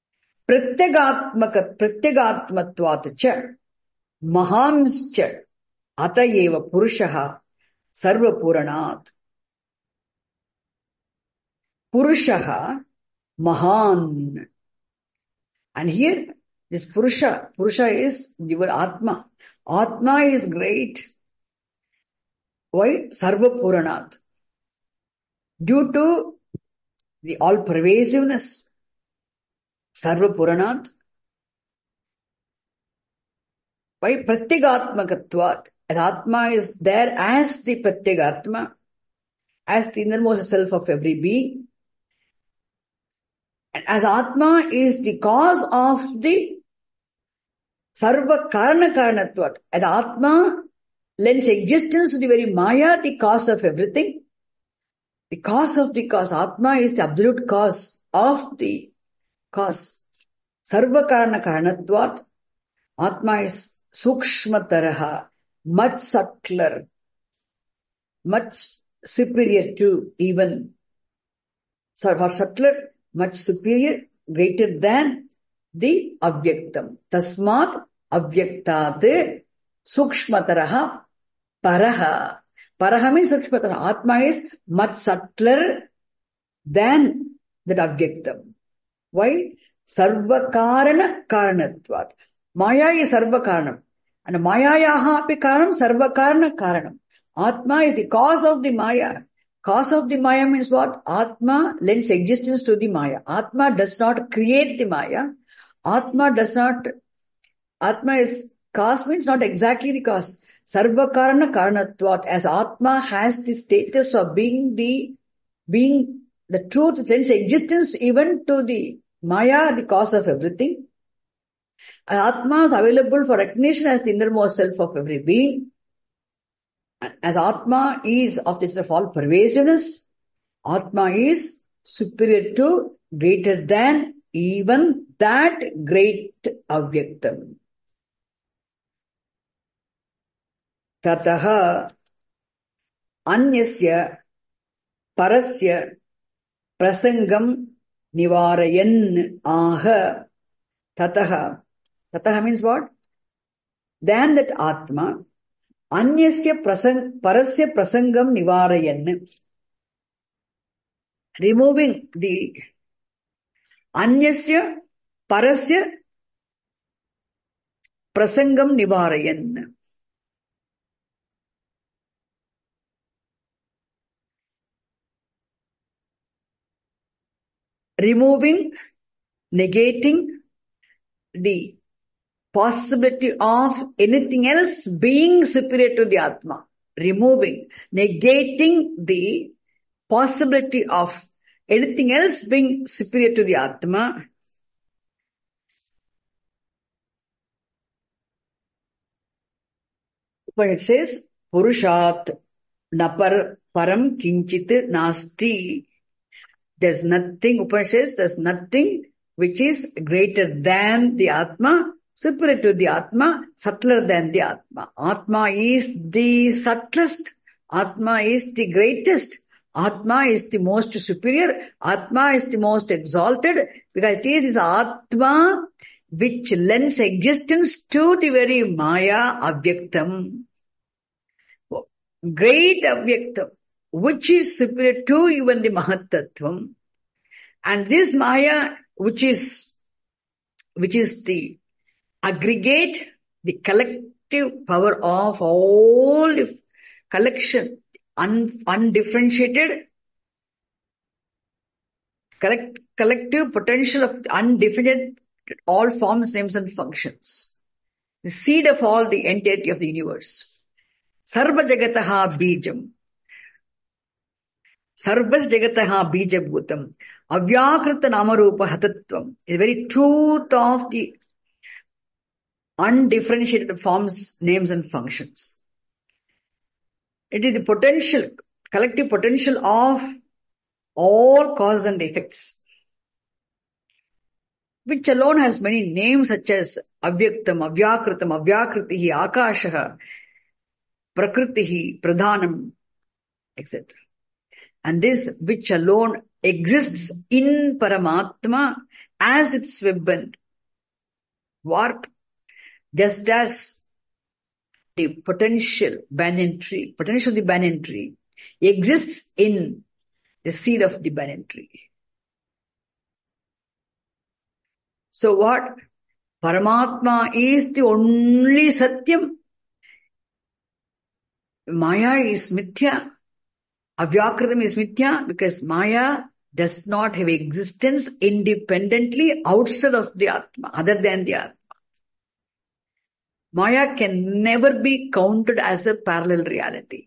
Pratyagatmatvat cha. Mahamscha. Atayeva purushaha. Sarva puranat. Purushaha Mahan. And here, this Purusha is the word Atma. Atma is great. Why? Sarva Puranat. Due to the all-pervasiveness. Sarva Puranat. Why? Pratyagatmakatvat. And Atma is there as the Pratyagatma, as the innermost self of every being. And as Atma is the cause of the Sarva Karanatvat. And Atma lends existence to the very Maya, the cause of everything. The cause of the cause. Atma is the absolute cause of the cause. Sarva Karanatvat. Atma is Sukshmataraha, much subtler, much superior to even subtler, much superior, greater than the avyaktam. Tasmat avyaktat sukshmataraha paraha. Paraha means sukshmataraha. Atma is much subtler than that avyaktam. Why? Sarva karana karanatvat. Maya is sarva karanam. And mayayaha api karanam sarva karana karanam. Atma is the cause of the Maya. Cause of the Maya means what? Atma lends existence to the Maya. Atma does not create the Maya. Atma is, cause means not exactly the cause. Sarva karana karanatvat. As Atma has the status of being the truth which lends existence even to the Maya, the cause of everything. And Atma is available for recognition as the innermost self of every being. As Atma is of the nature of all pervasiveness, Atma is superior to, greater than even that great avyaktam. Tataha anyasya parasya prasangam nivarayan aha. Tataha means what? Then that Atma, anyasya parasya prasangam nivarayan. Removing the Anyasya parasya prasangam nivarayan. Removing, negating the possibility of anything else being superior to the Atma. Removing, negating the possibility of anything else being superior to the Atma. But it says, Purushat napar param kinchit nasti. There's nothing, Upanishad says, there's nothing which is greater than the Atma, superior to the Atma, subtler than the Atma. Atma is the subtlest. Atma is the greatest. Atma is the most superior. Atma is the most exalted, because it is Atma which lends existence to the very Maya Avyaktam. Great Avyaktam, which is superior to even the Mahatattvam. And this Maya, which is the aggregate, the collective power of all the collection, undifferentiated, collective potential of undifferentiated all forms, names and functions. The seed of all the entirety of the universe. Sarva jagataha bijam. Sarvas jagataha bijabhutam. Avyakrita namarupa hatatvam. The very truth of the undifferentiated forms, names and functions. It is the potential, collective potential of all cause and effects, which alone has many names such as Avyaktam, Avyakritam, Avyakritihi, Akashaha, Prakritihi, Pradhanam, etc. And this which alone exists in Paramatma as its web warp, just as the potential banyan tree exists in the seed of the banyan tree. So what? Paramatma is the only Satyam. Maya is Mithya. Avyakritam is Mithya because Maya does not have existence independently outside of the Atma, other than the Atma. Maya can never be counted as a parallel reality.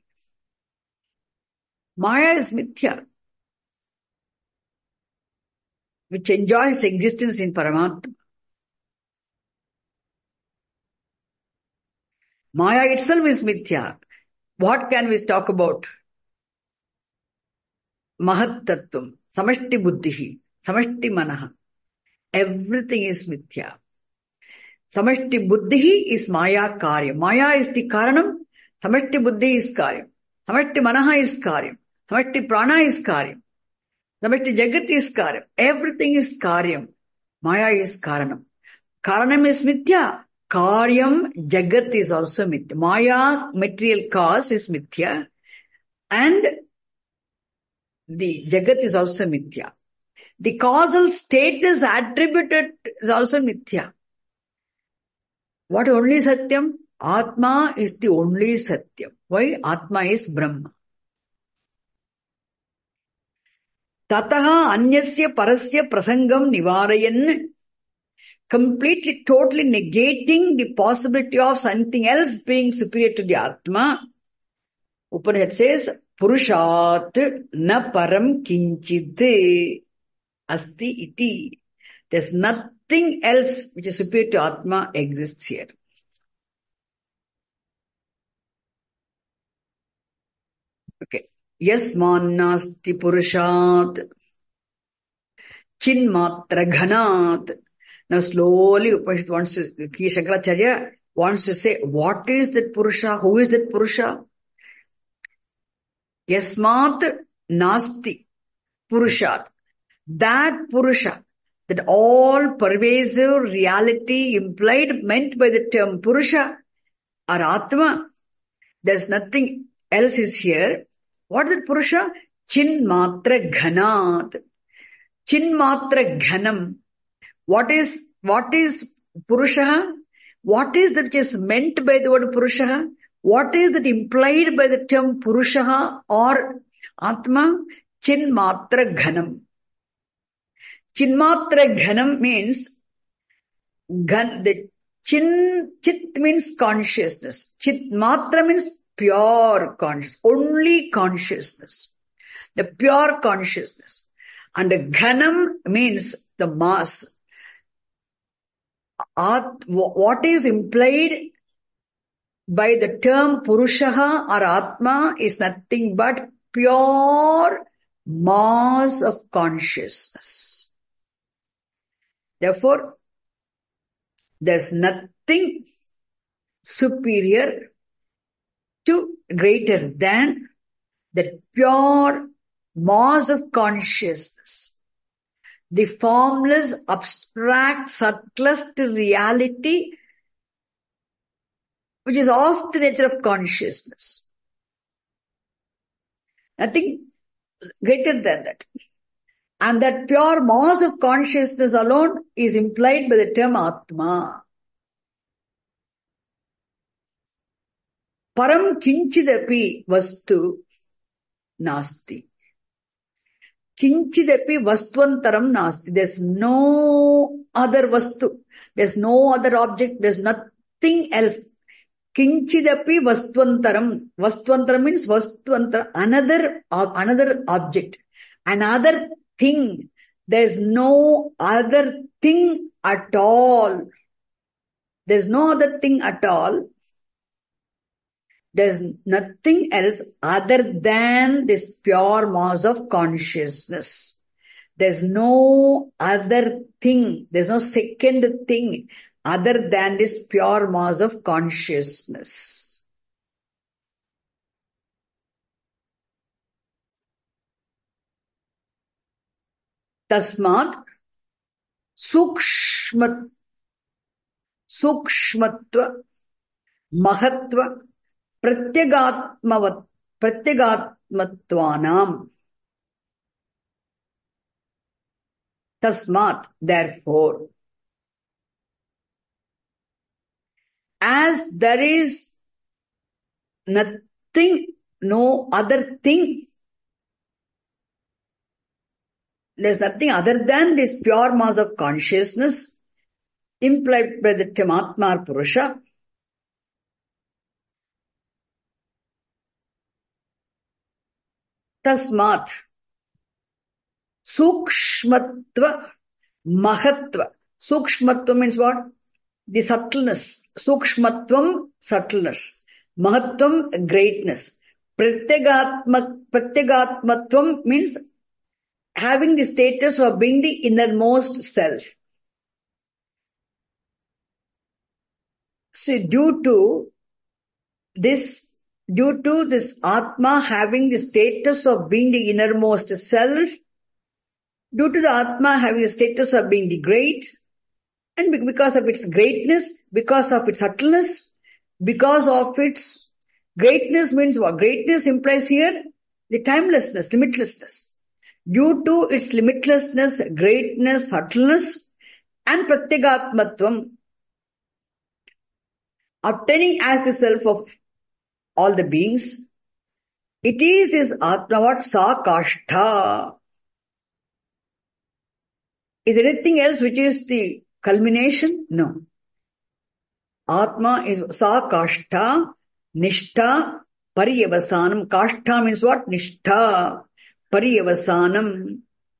Maya is Mithya, which enjoys existence in Paramatma. Maya itself is Mithya. What can we talk about? Mahat Tattvam, Samashti Buddhihi, Samashti Manaha. Everything is Mithya. Samashti Buddhihi is Maya Karyam. Maya is the Karanam. Samashti Buddhi is Karyam. Samashti Manaha is Karyam. Samashti Prana is Karyam. Samashti Jagat is Karyam. Everything is Karyam. Maya is Karanam. Karanam is Mithya. Karyam, Jagat is also Mithya. Maya, material cause, is Mithya. And the Jagat is also Mithya. The causal status attributed is also Mithya. What only Satyam? Atma is the only Satyam. Why? Atma is Brahma. Tataha anyasya parasya prasangam nivarayan. Completely, totally negating the possibility of something else being superior to the Atma. Upanishad says, Purushat na param kinchid asti iti. There's nothing else which is superior to Atma exists here. Okay. Yasman nasti purushat chinmatra ghanat. Now slowly Upanishad wants to, Shankaracharya wants to say, what is that Purusha? Who is that Purusha? Yasmat nasti purushat. That Purusha, that all pervasive reality implied, meant by the term Purusha or Atma, there's nothing else is here. What is that Purusha? Chinmatra ghanat. Chinmatra ghanam. What is Purusha? What is that which is meant by the word Purusha? What is that implied by the term Purusha or Atma? Chinmatra Ghanam. Chinmatra Ghanam means the Chit means consciousness. Chitmatra means pure consciousness, only consciousness, the pure consciousness. And the Ghanam means the mass. What is implied by the term Purusha or Atma is nothing but pure mass of consciousness. Therefore, there's nothing superior to greater than the pure mass of consciousness, the formless, abstract, subtlest reality, which is of the nature of consciousness. Nothing greater than that. And that pure mass of consciousness alone is implied by the term Atma. Param kinchidapi vastu nasti. Kinchidapi vastvantaram nasti. There's no other vastu. There's no other object. There's nothing else. Kinchidapi vastvantaram. Vastvantaram means vastvantaram. Another object. Another thing. There's no other thing at all. There's no other thing at all. There's nothing else other than this pure mass of consciousness. There's no other thing. There's no second thing other than this pure mass of consciousness. Tasmat sukshmatva mahatva pratyagatmatvanam. Tasmat, therefore, as there is nothing, no other thing, there's nothing other than this pure mass of consciousness implied by the term Atma or Purusha. Tasmat sukshmatva mahatva. Sukshmatva means what? The subtleness. Sukshmatvam, subtleness. Mahatvam, greatness. Pratyagatmatvam means having the status of being the innermost self. So due to this Atma having the status of being the innermost self, due to the Atma having the status of being the great, and because of its greatness, because of its subtleness, because of its greatness means what? Greatness implies here the timelessness, limitlessness. Due to its limitlessness, greatness, subtleness, and pratyagatmatvam, obtaining as the self of all the beings, it is this Atma what? Sakashtha. Is there anything else which is the culmination? No. Atma is Sakashtha, Nishtha, Pariyavasanam. Kashtha means what? Nishtha, Pariyavasanam.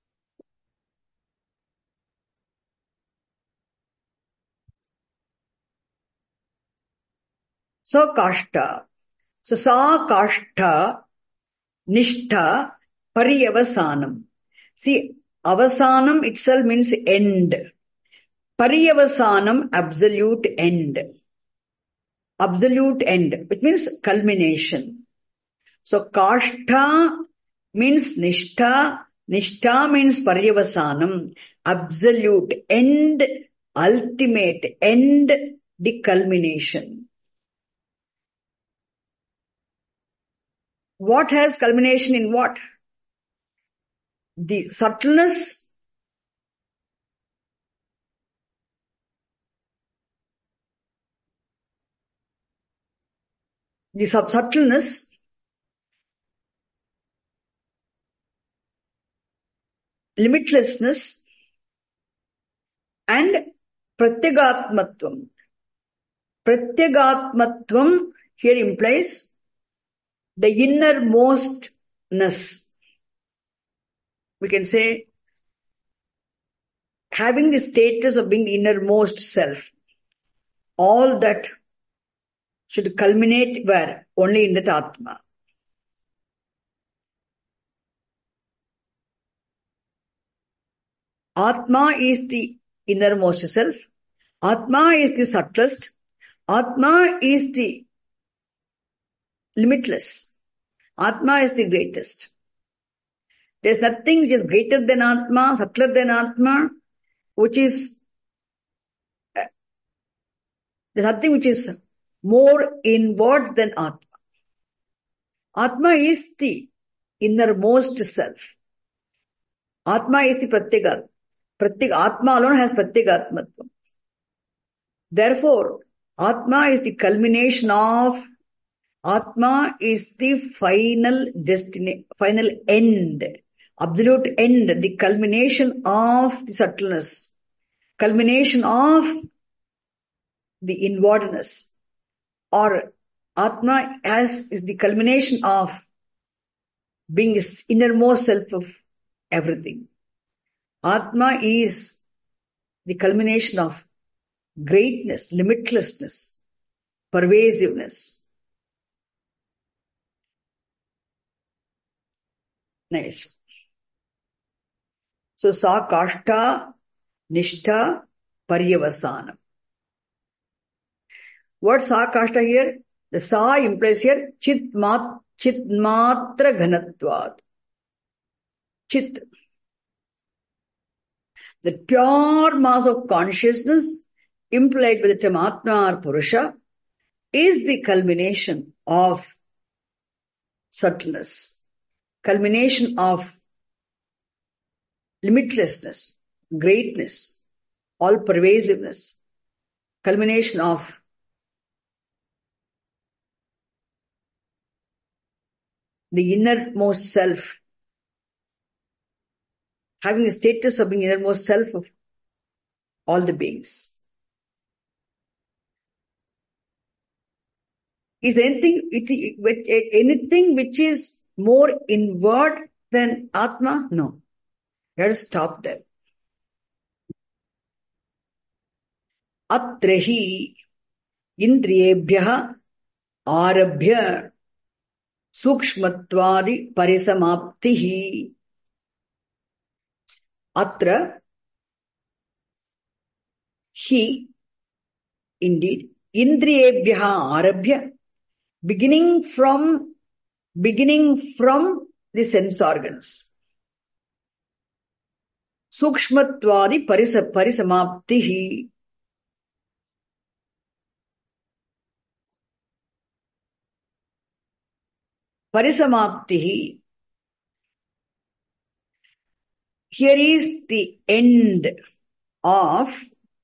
Sakashtha. So, Sakashtha, Nishtha, Pariyavasanam. See, Avasanam itself means end. Pariyavasanam, absolute end. Absolute end, which means culmination. So, Kashtha means Nishtha. Nishtha means Pariyavasanam. Absolute end, ultimate end, the culmination. What has culmination in what? The subtleness the subtleness, limitlessness, and pratyagatmatvam. Pratyagatmatvam here implies the innermostness. We can say having the status of being the innermost self. All that should culminate where? Only in that Atma. Atma is the innermost self. Atma is the subtlest. Atma is the limitless. Atma is the greatest. There is nothing which is greater than Atma, subtler than Atma, there's nothing which is more inward than Atma. Atma is the innermost self. Atma is the Pratyagat. Atma alone has Pratyagatmatvam. Therefore, Atma is the culmination of, Atma is the final end, absolute end, the culmination of the subtleness, culmination of the inwardness, or Atma is the culmination of being the innermost self of everything. Atma is the culmination of greatness, limitlessness, pervasiveness. Nice. So, sa kashta, nishtha, paryavasanam. What sa kashta here? The sa implies here chit matra ghanatvad. Chit. The pure mass of consciousness implied by the term Atma or Purusha is the culmination of subtleness, culmination of limitlessness, greatness, all-pervasiveness, culmination of the innermost self, having the status of being innermost self of all the beings. Is there anything which is more inward than Atma? No. You have to stop there. Atrahi indriyebhyaha arabhya sukshmatvadi parisamaptihi. Atra, he, indeed, indriyebhyaha arabhya, beginning from the sense organs. Sukshmatvadi parisamaptihi. Parisamaptihi. Here is the end of,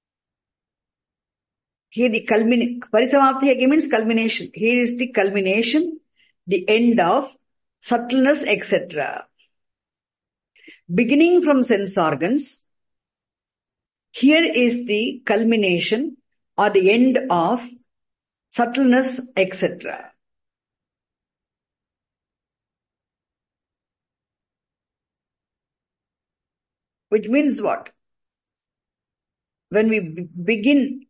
here the culmination, Parisamapti again means culmination. Here is the culmination, the end of subtleness, etc. Beginning from sense organs, here is the culmination or the end of subtleness, etc. Which means what? When we begin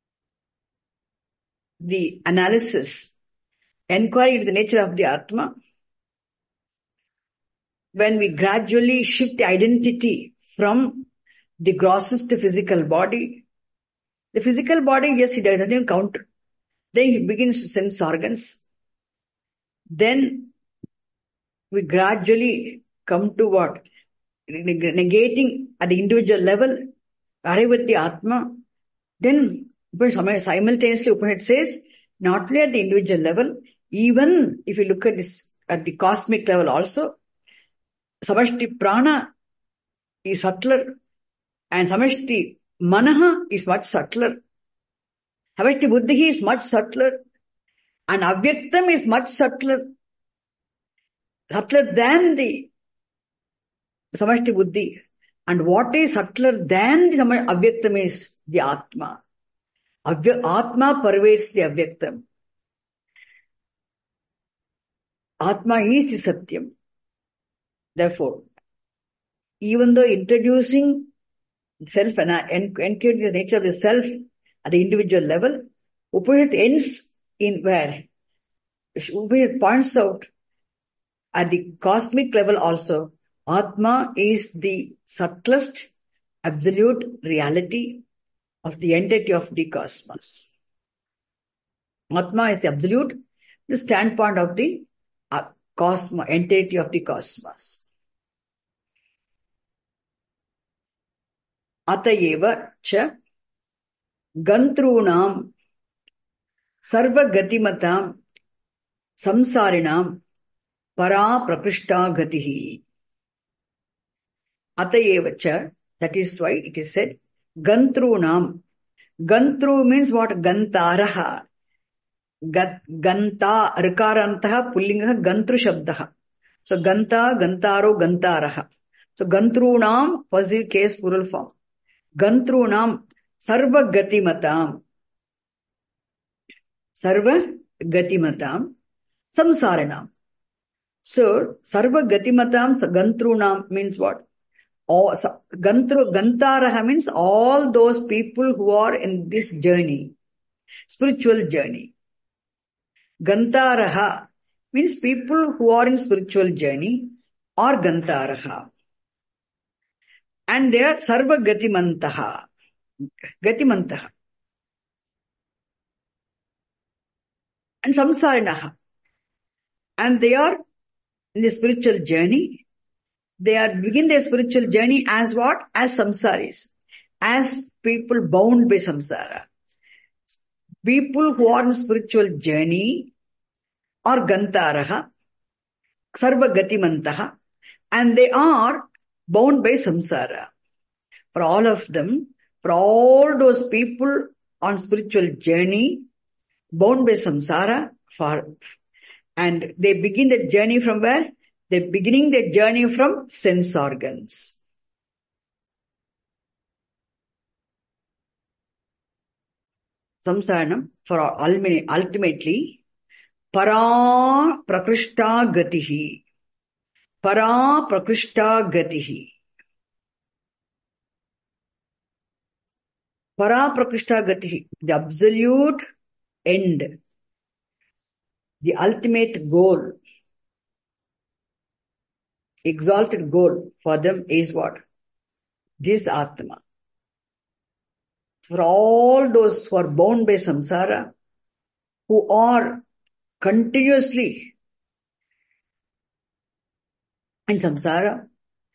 the analysis, inquiry into the nature of the Atma, when we gradually shift the identity from the grossest physical body, the physical body, yes, it doesn't even count. Then he begins to sense organs. Then we gradually come to what? Negating at the individual level, arrive at the Atma. Then simultaneously Upanishad says, not only at the individual level, even if you look at this at the cosmic level also, Samashti Prana is subtler and Samashti Manaha is much subtler. Samashti Buddhi is much subtler. And avyaktam is much subtler than the samashti buddhi. And what is subtler than the avyaktam is the Atma. Atma pervades the avyaktam. Atma is the Satyam. Therefore, even though introducing self and encouraging the nature of the self at the individual level, Upanishad ends in where? Upanishad points out at the cosmic level also, Atma is the subtlest absolute reality of the entity of the cosmos. Atma is the absolute, the standpoint of the entity of the cosmos. Atayeva cha gantrunam sarva gatimatam samsarinam para prakrishta gatihi. Atayeva cha, that is why it is said, gantrunam. Gantru means what? Gantaraha. Ganta, rikarantaha, pullingaha, gantru shabdaha. So ganta, gantaro, gantaraha. So gantrunam, possessive case, plural form. Gantrunam, sarva gatimatam. Sarva gatimatam, samsarinam. So, sarva gatimatam, gantrunam means what? Gantaraha means all those people who are in this journey, spiritual journey. Gantaraha means people who are in spiritual journey or Gantaraha. And they are sarva gatimantaha. Gatimantaha. And samsarinaha. And they are in the spiritual journey. They are begin their spiritual journey as what? As samsaris. As people bound by samsara. People who are in spiritual journey are Gantaraha, sarva gatimantaha, and they are bound by samsara. For all of them, for all those people on spiritual journey, bound by samsara, and they begin their journey from where? They're beginning their journey from sense organs. Samsaranam, for ultimately, para prakrishta gatihi. Para prakrishta gatihi. Para prakrishta gatihi, the absolute end, the ultimate goal, exalted goal for them is what? This Atma. For all those who are bound by samsara, who are continuously in samsara,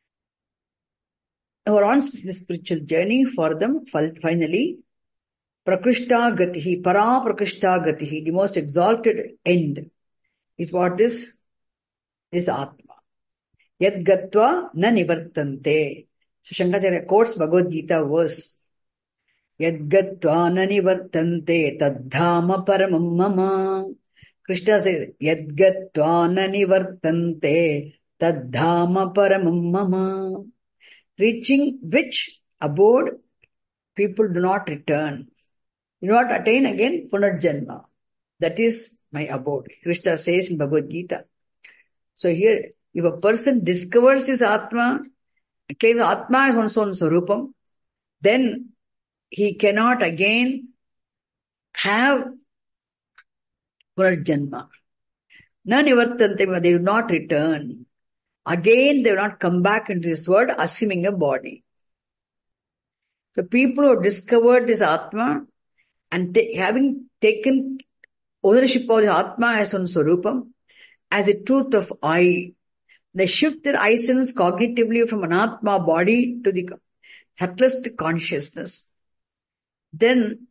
who are on the spiritual journey, for them, finally, prakrishta gatihi, para prakrishta gatihi, the most exalted end, is what this Atma. Yad gatva na nivartante. So Shankaracharya quotes Bhagavad Gita verse. Yad gatva na nivartante tadhama paramam mama. Krishna says, Yad gatva na nivartante tadhama paramam mama. Reaching which abode people do not return. Do not attain again Punarjanma. That is my abode. Krishna says in Bhagavad Gita. So here, if a person discovers his Atma, claims Atma is one's own Sarupam, then he cannot again have Punarjanma. Na nivartante, they do not return. Again, they will not come back into this world assuming a body. So people who have discovered this Atma and having taken ownership of the Atma as one Sarupam, as a truth of I, they shift their I sense cognitively from an Atma body to the subtlest consciousness. Then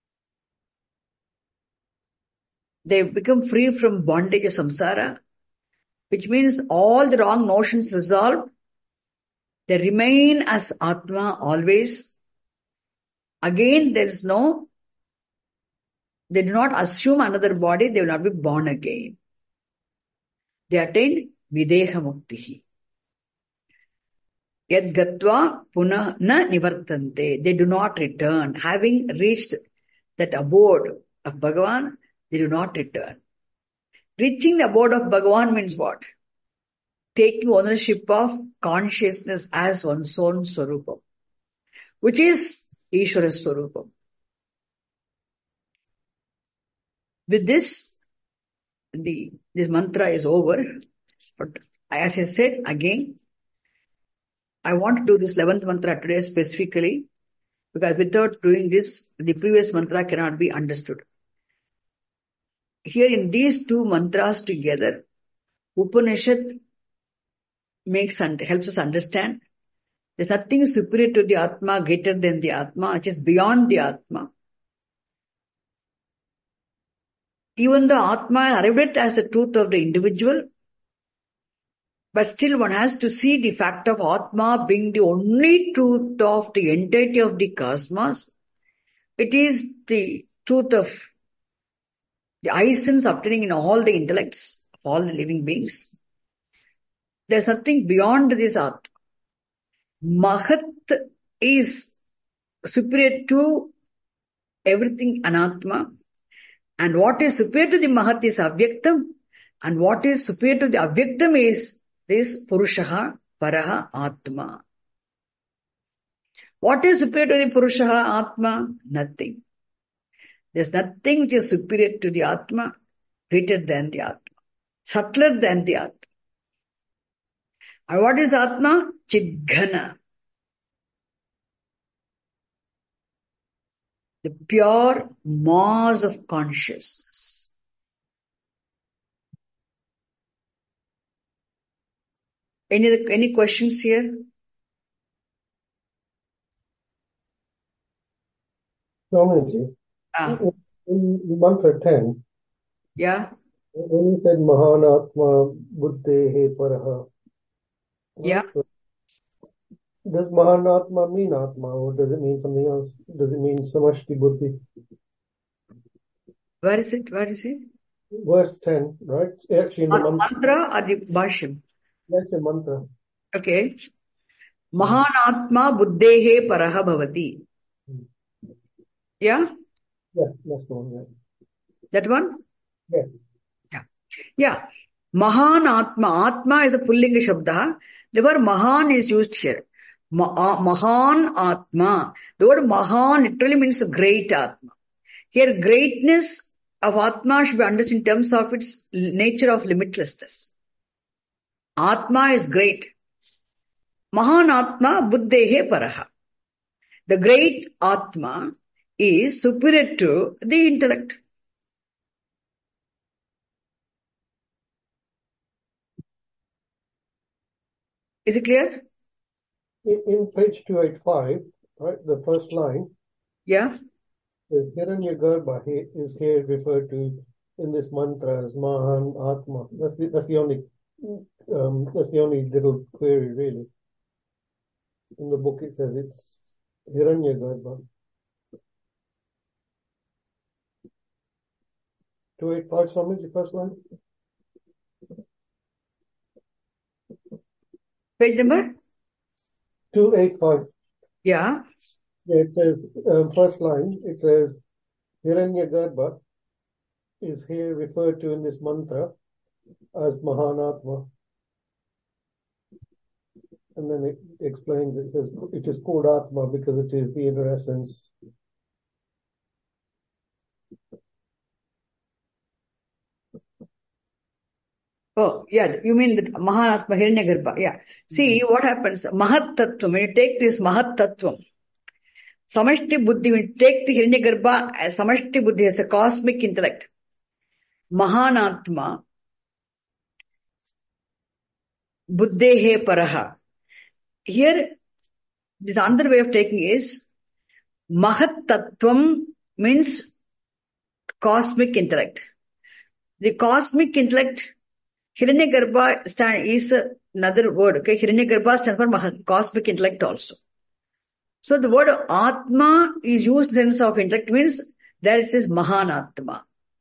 they become free from bondage of samsara, which means all the wrong notions resolved. They remain as Atma always. Again, there is no they do not assume another body, they will not be born again. They attain videha muktihi. Yad gatva punah na nivartante. They do not return. Having reached that abode of Bhagavan, they do not return. Reaching the abode of Bhagavan means what? Taking ownership of consciousness as one's own Swarupam, which is Ishvara Swarupam. With this, this mantra is over. But as I said again, I want to do this 11th mantra today specifically, because without doing this, the previous mantra cannot be understood. Here in these two mantras together, Upanishad helps us understand there's nothing superior to the Atma, greater than the Atma, which is beyond the Atma. Even the Atma arrived as the truth of the individual, but still one has to see the fact of Atma being the only truth of the entirety of the cosmos. It is the truth of the essence obtaining in all the intellects of all the living beings. There's nothing beyond this Atma. Mahat is superior to everything Anatma. And what is superior to the Mahat is Avyaktam. And what is superior to the Avyaktam is this Purushaha, Paraha, Atma. What is superior to the Purushaha, Atma? Nothing. There's nothing which is superior to the Atma, greater than the Atma, subtler than the Atma. And what is Atma? Chidghana. The pure mass of consciousness. Any questions here? Swamiji, in mantra 10, Yeah. when you said Mahanatma Buddhehe Paraha, Yeah. so does Mahanatma mean Atma, or does it mean something else? Does it mean Samashti Buddhi? Where is it? Verse 10, right? Actually in the mantra or the bhashyam? That's a mantra. Okay. Mahanatma buddhehe paraha bhavati. Yeah? Yeah, that's the one. Yeah. That one? Yeah. Yeah. Mahanatma. Atma is a pullinga shabda. The word Mahan is used here. Mahan Atma. The word Mahan literally means great Atma. Here greatness of Atma should be understood in terms of its nature of limitlessness. Atma is great. Mahan Atma buddhehe paraha. The great Atma is superior to the intellect. Is it clear? In page 285, right, the first line, Yeah. the Hiranyagarbha is here referred to in this mantra as Mahan Atma. That's the only little query really. In the book it says it's Hiranyagarbha. 285, Swamiji, first line. Page number? 285. Yeah. Yeah, it says, first line, it says, Hiranyagarbha is here referred to in this mantra as Mahanatma. And then it explains, it says, it is called Atma because it is the inner essence. Oh, yeah, you mean that Mahanatma Hiranyagarbha. Yeah. See, what happens? Mahat Tattvam, when you take this Mahat Tattvam, Samashti Buddhi, when you take the Hiranyagarbha as Samashti Buddhi as a cosmic intellect, Mahanatma, Buddhehe Paraha. Here, this another way of taking is, Mahat Tattvam means cosmic intellect. The cosmic intellect, Hiranyagarbha is another word, okay? Hiranyagarbha stands for cosmic intellect also. So the word Atma is used in the sense of intellect, means there is this Mahanatma.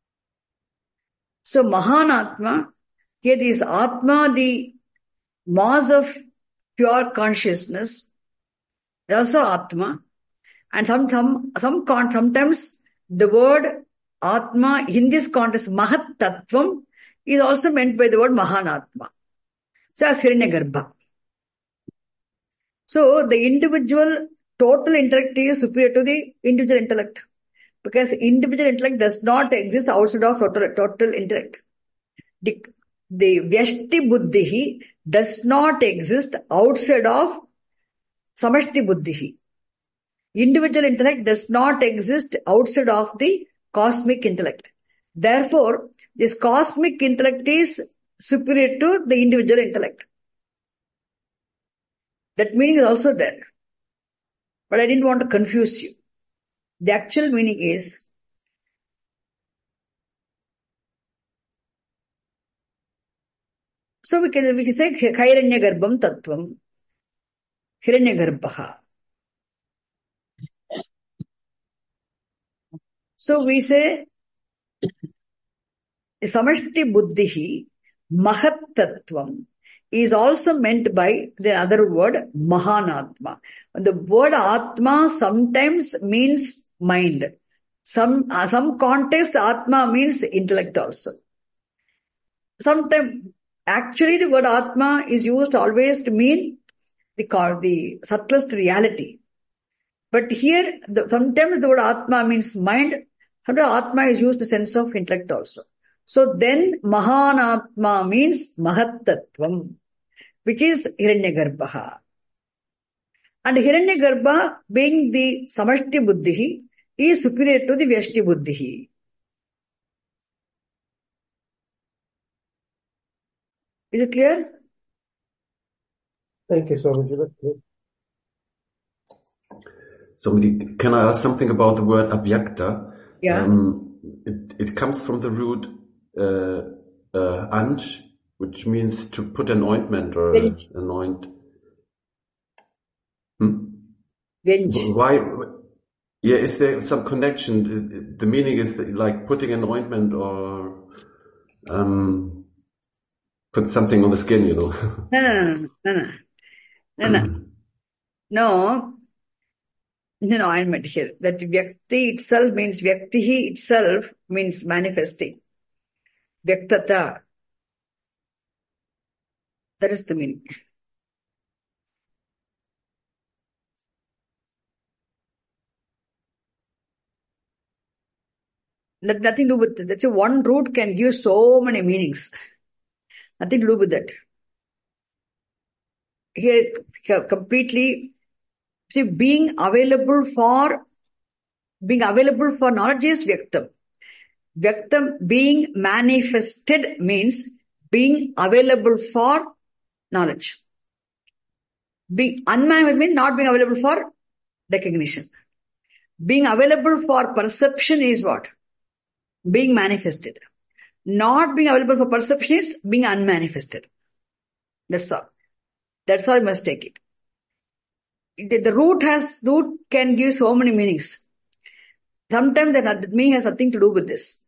So Mahanatma, here is Atma, the mass of pure consciousness, also Atma. And sometimes the word Atma in this context, Mahat Tattvam, is also meant by the word Mahanatma. So as Hiranyagarbha. So the individual total intellect is superior to the individual intellect. Because individual intellect does not exist outside of total intellect. The Vyashti Buddhi does not exist outside of Samashti Buddhi. Individual intellect does not exist outside of the cosmic intellect. Therefore, this cosmic intellect is superior to the individual intellect. That meaning is also there. But I didn't want to confuse you. The actual meaning is, so we can say Hiranyagarbham Tattvam, Hiranyagarbha. So we say Samashti Buddhi, Mahat Tattvam is also meant by the other word Mahanatma. The word Atma sometimes means mind. Some context Atma means intellect also. Sometimes actually the word Atma is used always to mean the subtlest reality. But here sometimes the word Atma means mind. Sometimes Atma is used in the sense of intellect also. So then Mahanatma means Mahat Tattvam, which is Hiranyagarbha. And Hiranyagarbha, being the Samashti Buddhi, is superior to the Vyashti Buddhi. Is it clear? Thank you, Swamiji. That's clear. Somebody, can I ask something about the word avyakta? Yeah. It comes from the root anj, which means to put an ointment or anoint. Why? Yeah, is there some connection? The meaning is like putting an ointment or put something on the skin, you know. No, I meant here that Vyakti itself means Vyaktihi itself means manifesting. Vyaktata. That is the meaning. Nothing to do with it. That's one root can give so many meanings. Nothing to do with that. Here completely, see, being available for knowledge is Vyaktam. Vyaktam being manifested means being available for knowledge. Being unmanifested means not being available for recognition. Being available for perception is what? Being manifested. Not being available for perception is being unmanifested. That's all. That's how you must take it. The root can give so many meanings. Sometimes the meaning has nothing to do with this.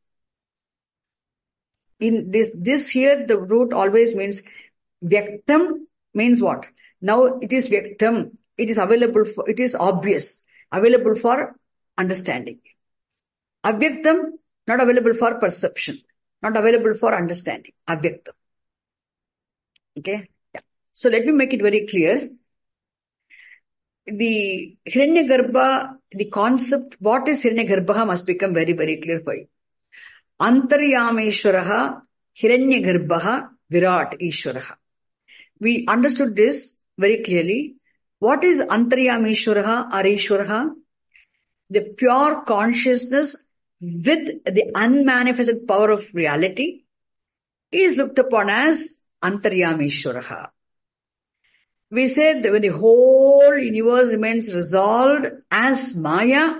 In this here, the root always means Vyaktam means what? Now it is Vyaktam. It is available for, it is obvious. Available for understanding. Avyaktam, not available for perception. Not available for understanding. Avyaktam. Okay? Yeah. So let me make it very clear. The Hiranyagarbha, the concept, what is Hiranyagarbha must become very, very clear for you. Antaryameshwaraha, Hiranyagarbha, Virat Ishwaraha. We understood this very clearly. What is Antaryameshwaraha or Ishwaraha? The pure consciousness with the unmanifested power of reality is looked upon as Antaryameshwaraha. We said that when the whole universe remains resolved as Maya,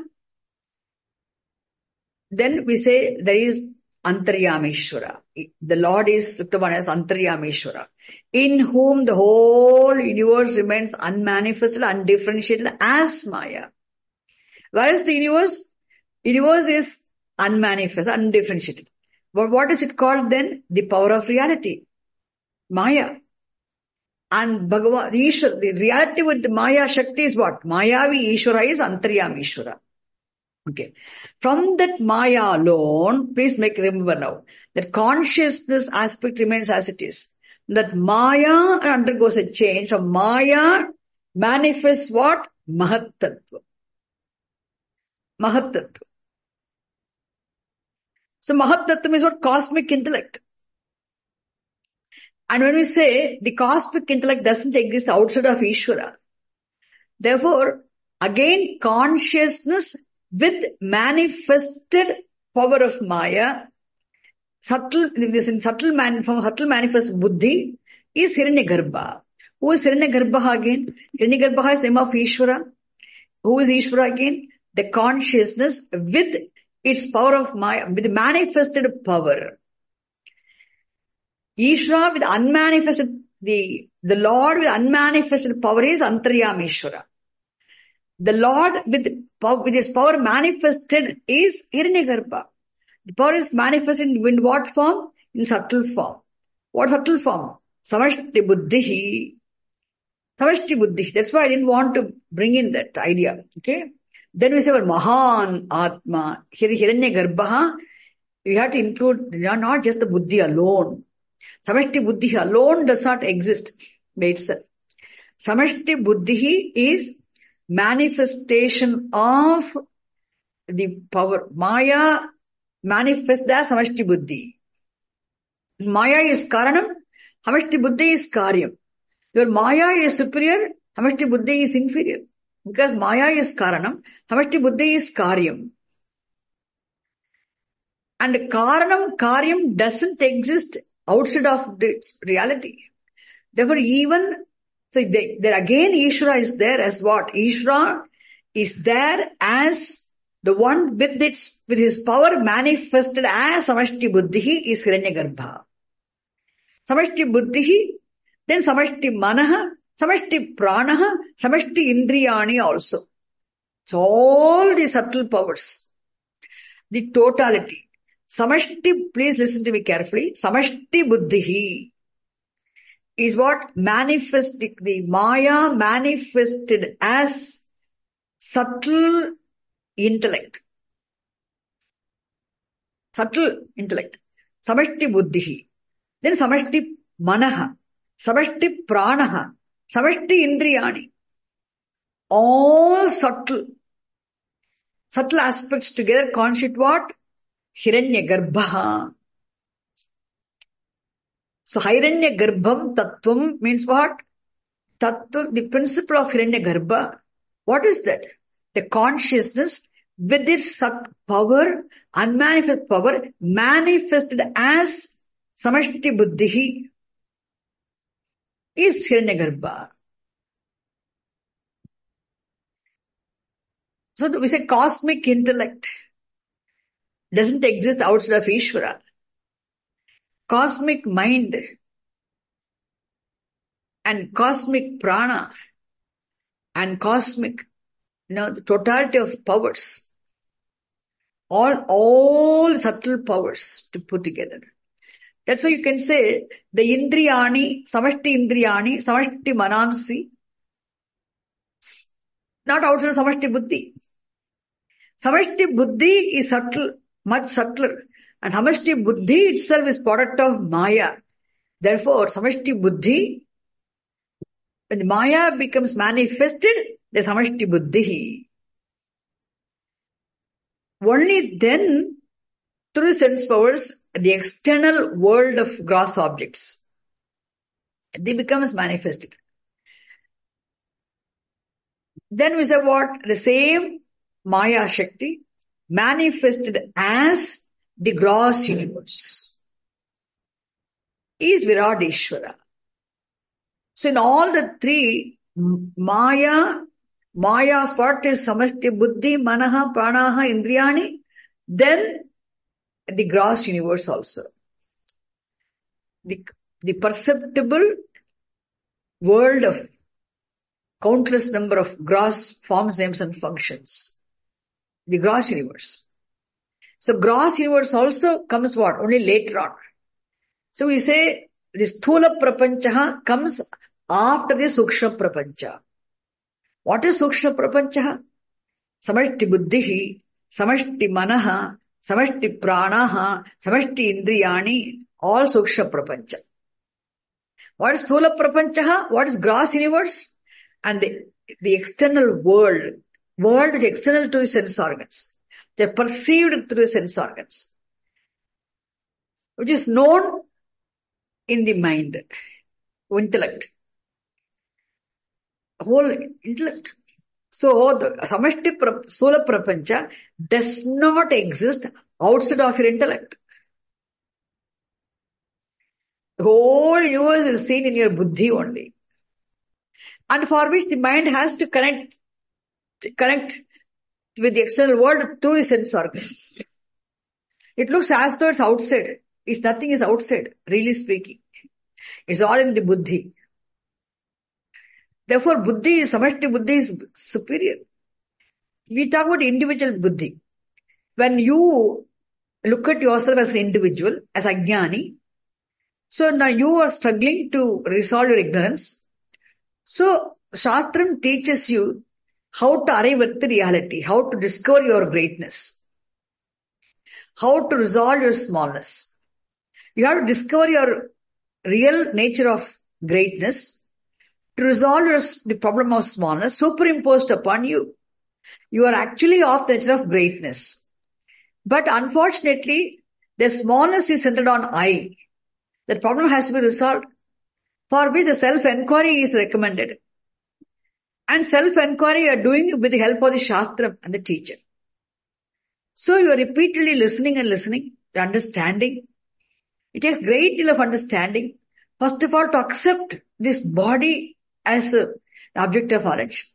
then we say there is Antaryameshwara. The Lord is looked upon as Antaryameshwara, in whom the whole universe remains unmanifested, undifferentiated as Maya. Whereas the universe is unmanifest, undifferentiated. But what is it called then? The power of reality. Maya. And Bhagavan, the reality with the Maya Shakti is what? Mayavi Ishvara is Antaryami Ishvara. Okay. From that Maya alone, please remember now, that consciousness aspect remains as it is. That Maya undergoes a change. So Maya manifests what? Mahat-tattva. Mahat-tattva. So Mahat-tattva is what? Cosmic intellect. And when we say the cosmic intellect doesn't exist outside of Ishvara, therefore, again, consciousness with manifested power of Maya, from subtle manifest buddhi, is Hiranyagarbha. Who is Hiranyagarbha again? Hiranyagarbha is the name of Ishvara. Who is Ishvara again? The consciousness with its power of Maya, with manifested power. Ishvara with unmanifested, the Lord with unmanifested power is Antaryami Ishvara. The Lord with his power manifested is Hiranyagarbha. The power is manifested in what form? In subtle form. What subtle form? Samashti buddhi. Samashti buddhi. That's why I didn't want to bring in that idea. Okay. Then we say, well, Mahan Atma. Hiranyagarbha. You have to include not just the buddhi alone. Samashti buddhi alone does not exist by itself. Samashti buddhi is manifestation of the power. Maya manifests as Samashti buddhi. Maya is Karanam, Samashti buddhi is Karyam. Your Maya is superior, Samashti buddhi is inferior. Because Maya is Karanam, Samashti buddhi is Karyam. And Karanam, Karyam doesn't exist outside of the reality. Therefore, there again, Ishvara is there as what? Ishvara is there as the one with his power manifested as Samashti buddhi is Hiranyagarbha. Samashti buddhi, then Samashti manaha, Samashti pranaha, Samashti indriyani also. So all the subtle powers, the totality. Samashti, please listen to me carefully. Samashti buddhi is what the Maya manifested as subtle intellect. Subtle intellect. Samashti buddhi. Then Samashti manaha, Samashti pranaha, Samashti indriyani. All subtle aspects together constitute what? Hiranyagarbha. So Hiranyagarbham Tattvam means what? Tattva, the principle of Hiranyagarbha. What is that? The consciousness with its power, unmanifested power, manifested as Samashti buddhi is Hiranyagarbha. So we say cosmic intellect doesn't exist outside of Ishvara. Cosmic mind and cosmic prana and cosmic, the totality of powers, all subtle powers to put together. That's why you can say the indriyani, Samashti manansi, not outside of Samashti buddhi. Samashti buddhi is subtle, much subtler. And Samashti buddhi itself is product of Maya. Therefore, Samashti buddhi, when the Maya becomes manifested, the Samashti buddhi. Only then, through sense powers, the external world of gross objects, they becomes manifested. Then we say what? The same Maya Shakti manifested as the gross universe is Viradishvara. So in all the three, Maya's part is Samashti buddhi, manaha, pranaha, indriyani, then the gross universe also. The perceptible world of countless number of gross forms, names and functions. The gross universe. So gross universe also comes what? Only later on. So we say this Sthula Prapancha comes after the Sukshma Prapancha. What is Sukshma Prapancha? Samashti Buddhihi, Samashti Manaha, Samashti Pranaha, Samashti Indriyani, all Sukshma Prapancha. What is Sthula Prapancha? What is gross universe? And the external world which is external to the sense organs. They are perceived through the sense organs, which is known in the mind, intellect, whole intellect. So the Samashti Sthula Prapancha does not exist outside of your intellect. The whole universe is seen in your buddhi only. And for which the mind has to connect with the external world through the sense organs. It looks as though it's outside. It's nothing is outside, really speaking. It's all in the buddhi. Therefore, Samashti buddhi is superior. We talk about individual buddhi. When you look at yourself as an individual, as Ajnani, so now you are struggling to resolve your ignorance. So, Shastram teaches you how to arrive at the reality, how to discover your greatness, how to resolve your smallness. You have to discover your real nature of greatness to resolve the problem of smallness superimposed upon you. You are actually of the nature of greatness. But unfortunately, the smallness is centered on I. That problem has to be resolved, for which the self-enquiry is recommended. And self-enquiry you are doing with the help of the Shastra and the teacher. So you are repeatedly listening and listening, understanding. It takes great deal of understanding. First of all, to accept this body as an object of knowledge.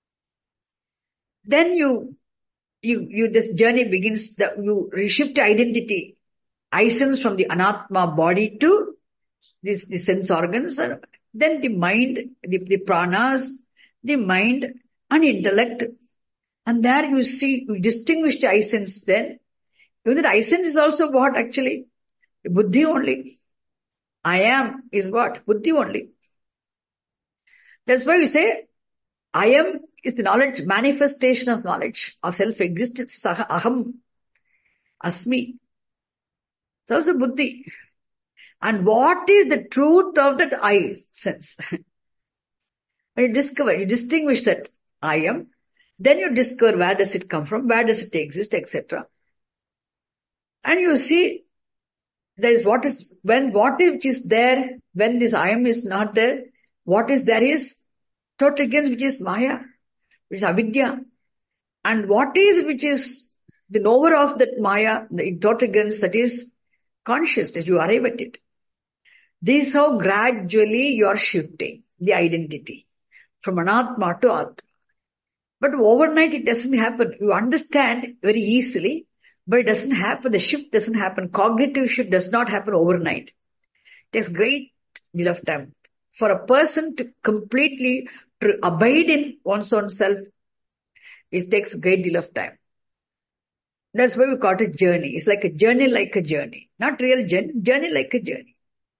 Then this journey begins, you reshift identity. I sense from the Anatma body to the sense organs, and then the mind, the pranas, the mind and intellect. And there you distinguish the I sense then. Even that I sense is also what actually? Buddhi only. I am is what? Buddhi only. That's why we say, I am is the knowledge, manifestation of knowledge, of self-existence, aham, asmi. It's also buddhi. And what is the truth of that I sense? When you distinguish that I am, then you discover where does it come from, where does it exist, etc. And you see, there is what is there, when this I am is not there, what is there is total against which is Maya, which is avidya. And what is which is the knower of that Maya, the total against that is consciousness, you arrive at it. This is how gradually you are shifting the identity from Anatma to Atma. But overnight it doesn't happen. You understand very easily, but it doesn't happen. The shift doesn't happen. Cognitive shift does not happen overnight. It takes great deal of time. For a person to completely abide in one's own self, it takes a great deal of time. That's why we call it a journey. It's like a journey. Not real journey like a journey.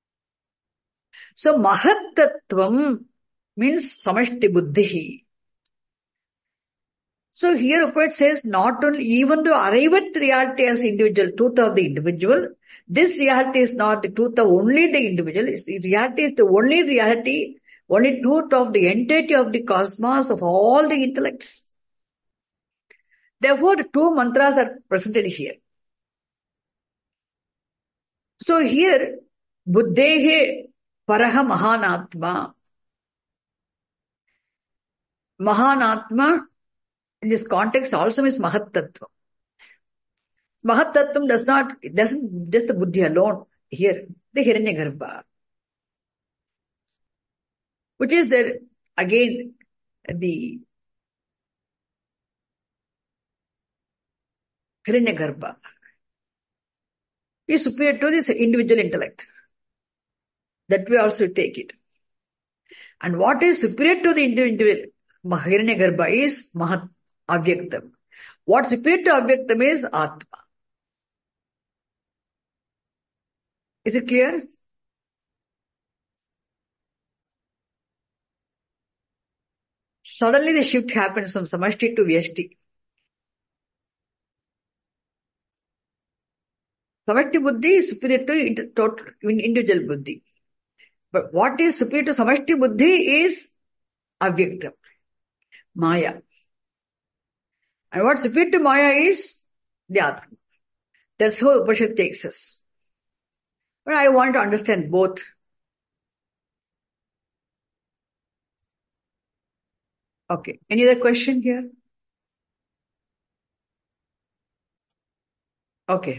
So Mahattattvam means Samashti Buddhihi. So here Upanishad says not only even to arrive at the reality as individual, truth of the individual, this reality is not the truth of only the individual. The reality is the only reality, only truth of the entirety of the cosmos, of all the intellects. Therefore, the two mantras are presented here. So here, Buddhehe Paraha Mahanatma. Mahanatma in this context also means Mahattattva. Mahattattvam doesn't just the Buddhi alone here, the Hiranyagarbha. Which is there again the Hiranyagarbha is superior to this individual intellect. That we also take it. And what is superior to the individual Hiranyagarbha is Mahat Avyaktam. What superior to Avyaktam is Atma. Is it clear? Suddenly the shift happens from Samashti to Vyashti. Samashti Buddhi is superior to individual Buddhi. But what is superior to Samashti Buddhi is Avyakta, Maya. And what's superior to Maya is the Atma. That's how Upanishad takes us. But I want to understand both. Okay. Any other question here? Okay.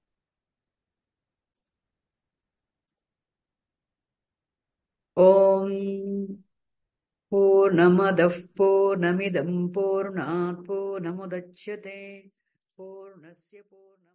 Om Purnamadah Purnamidam Purnat Purnamudachyate Purnasya Purnam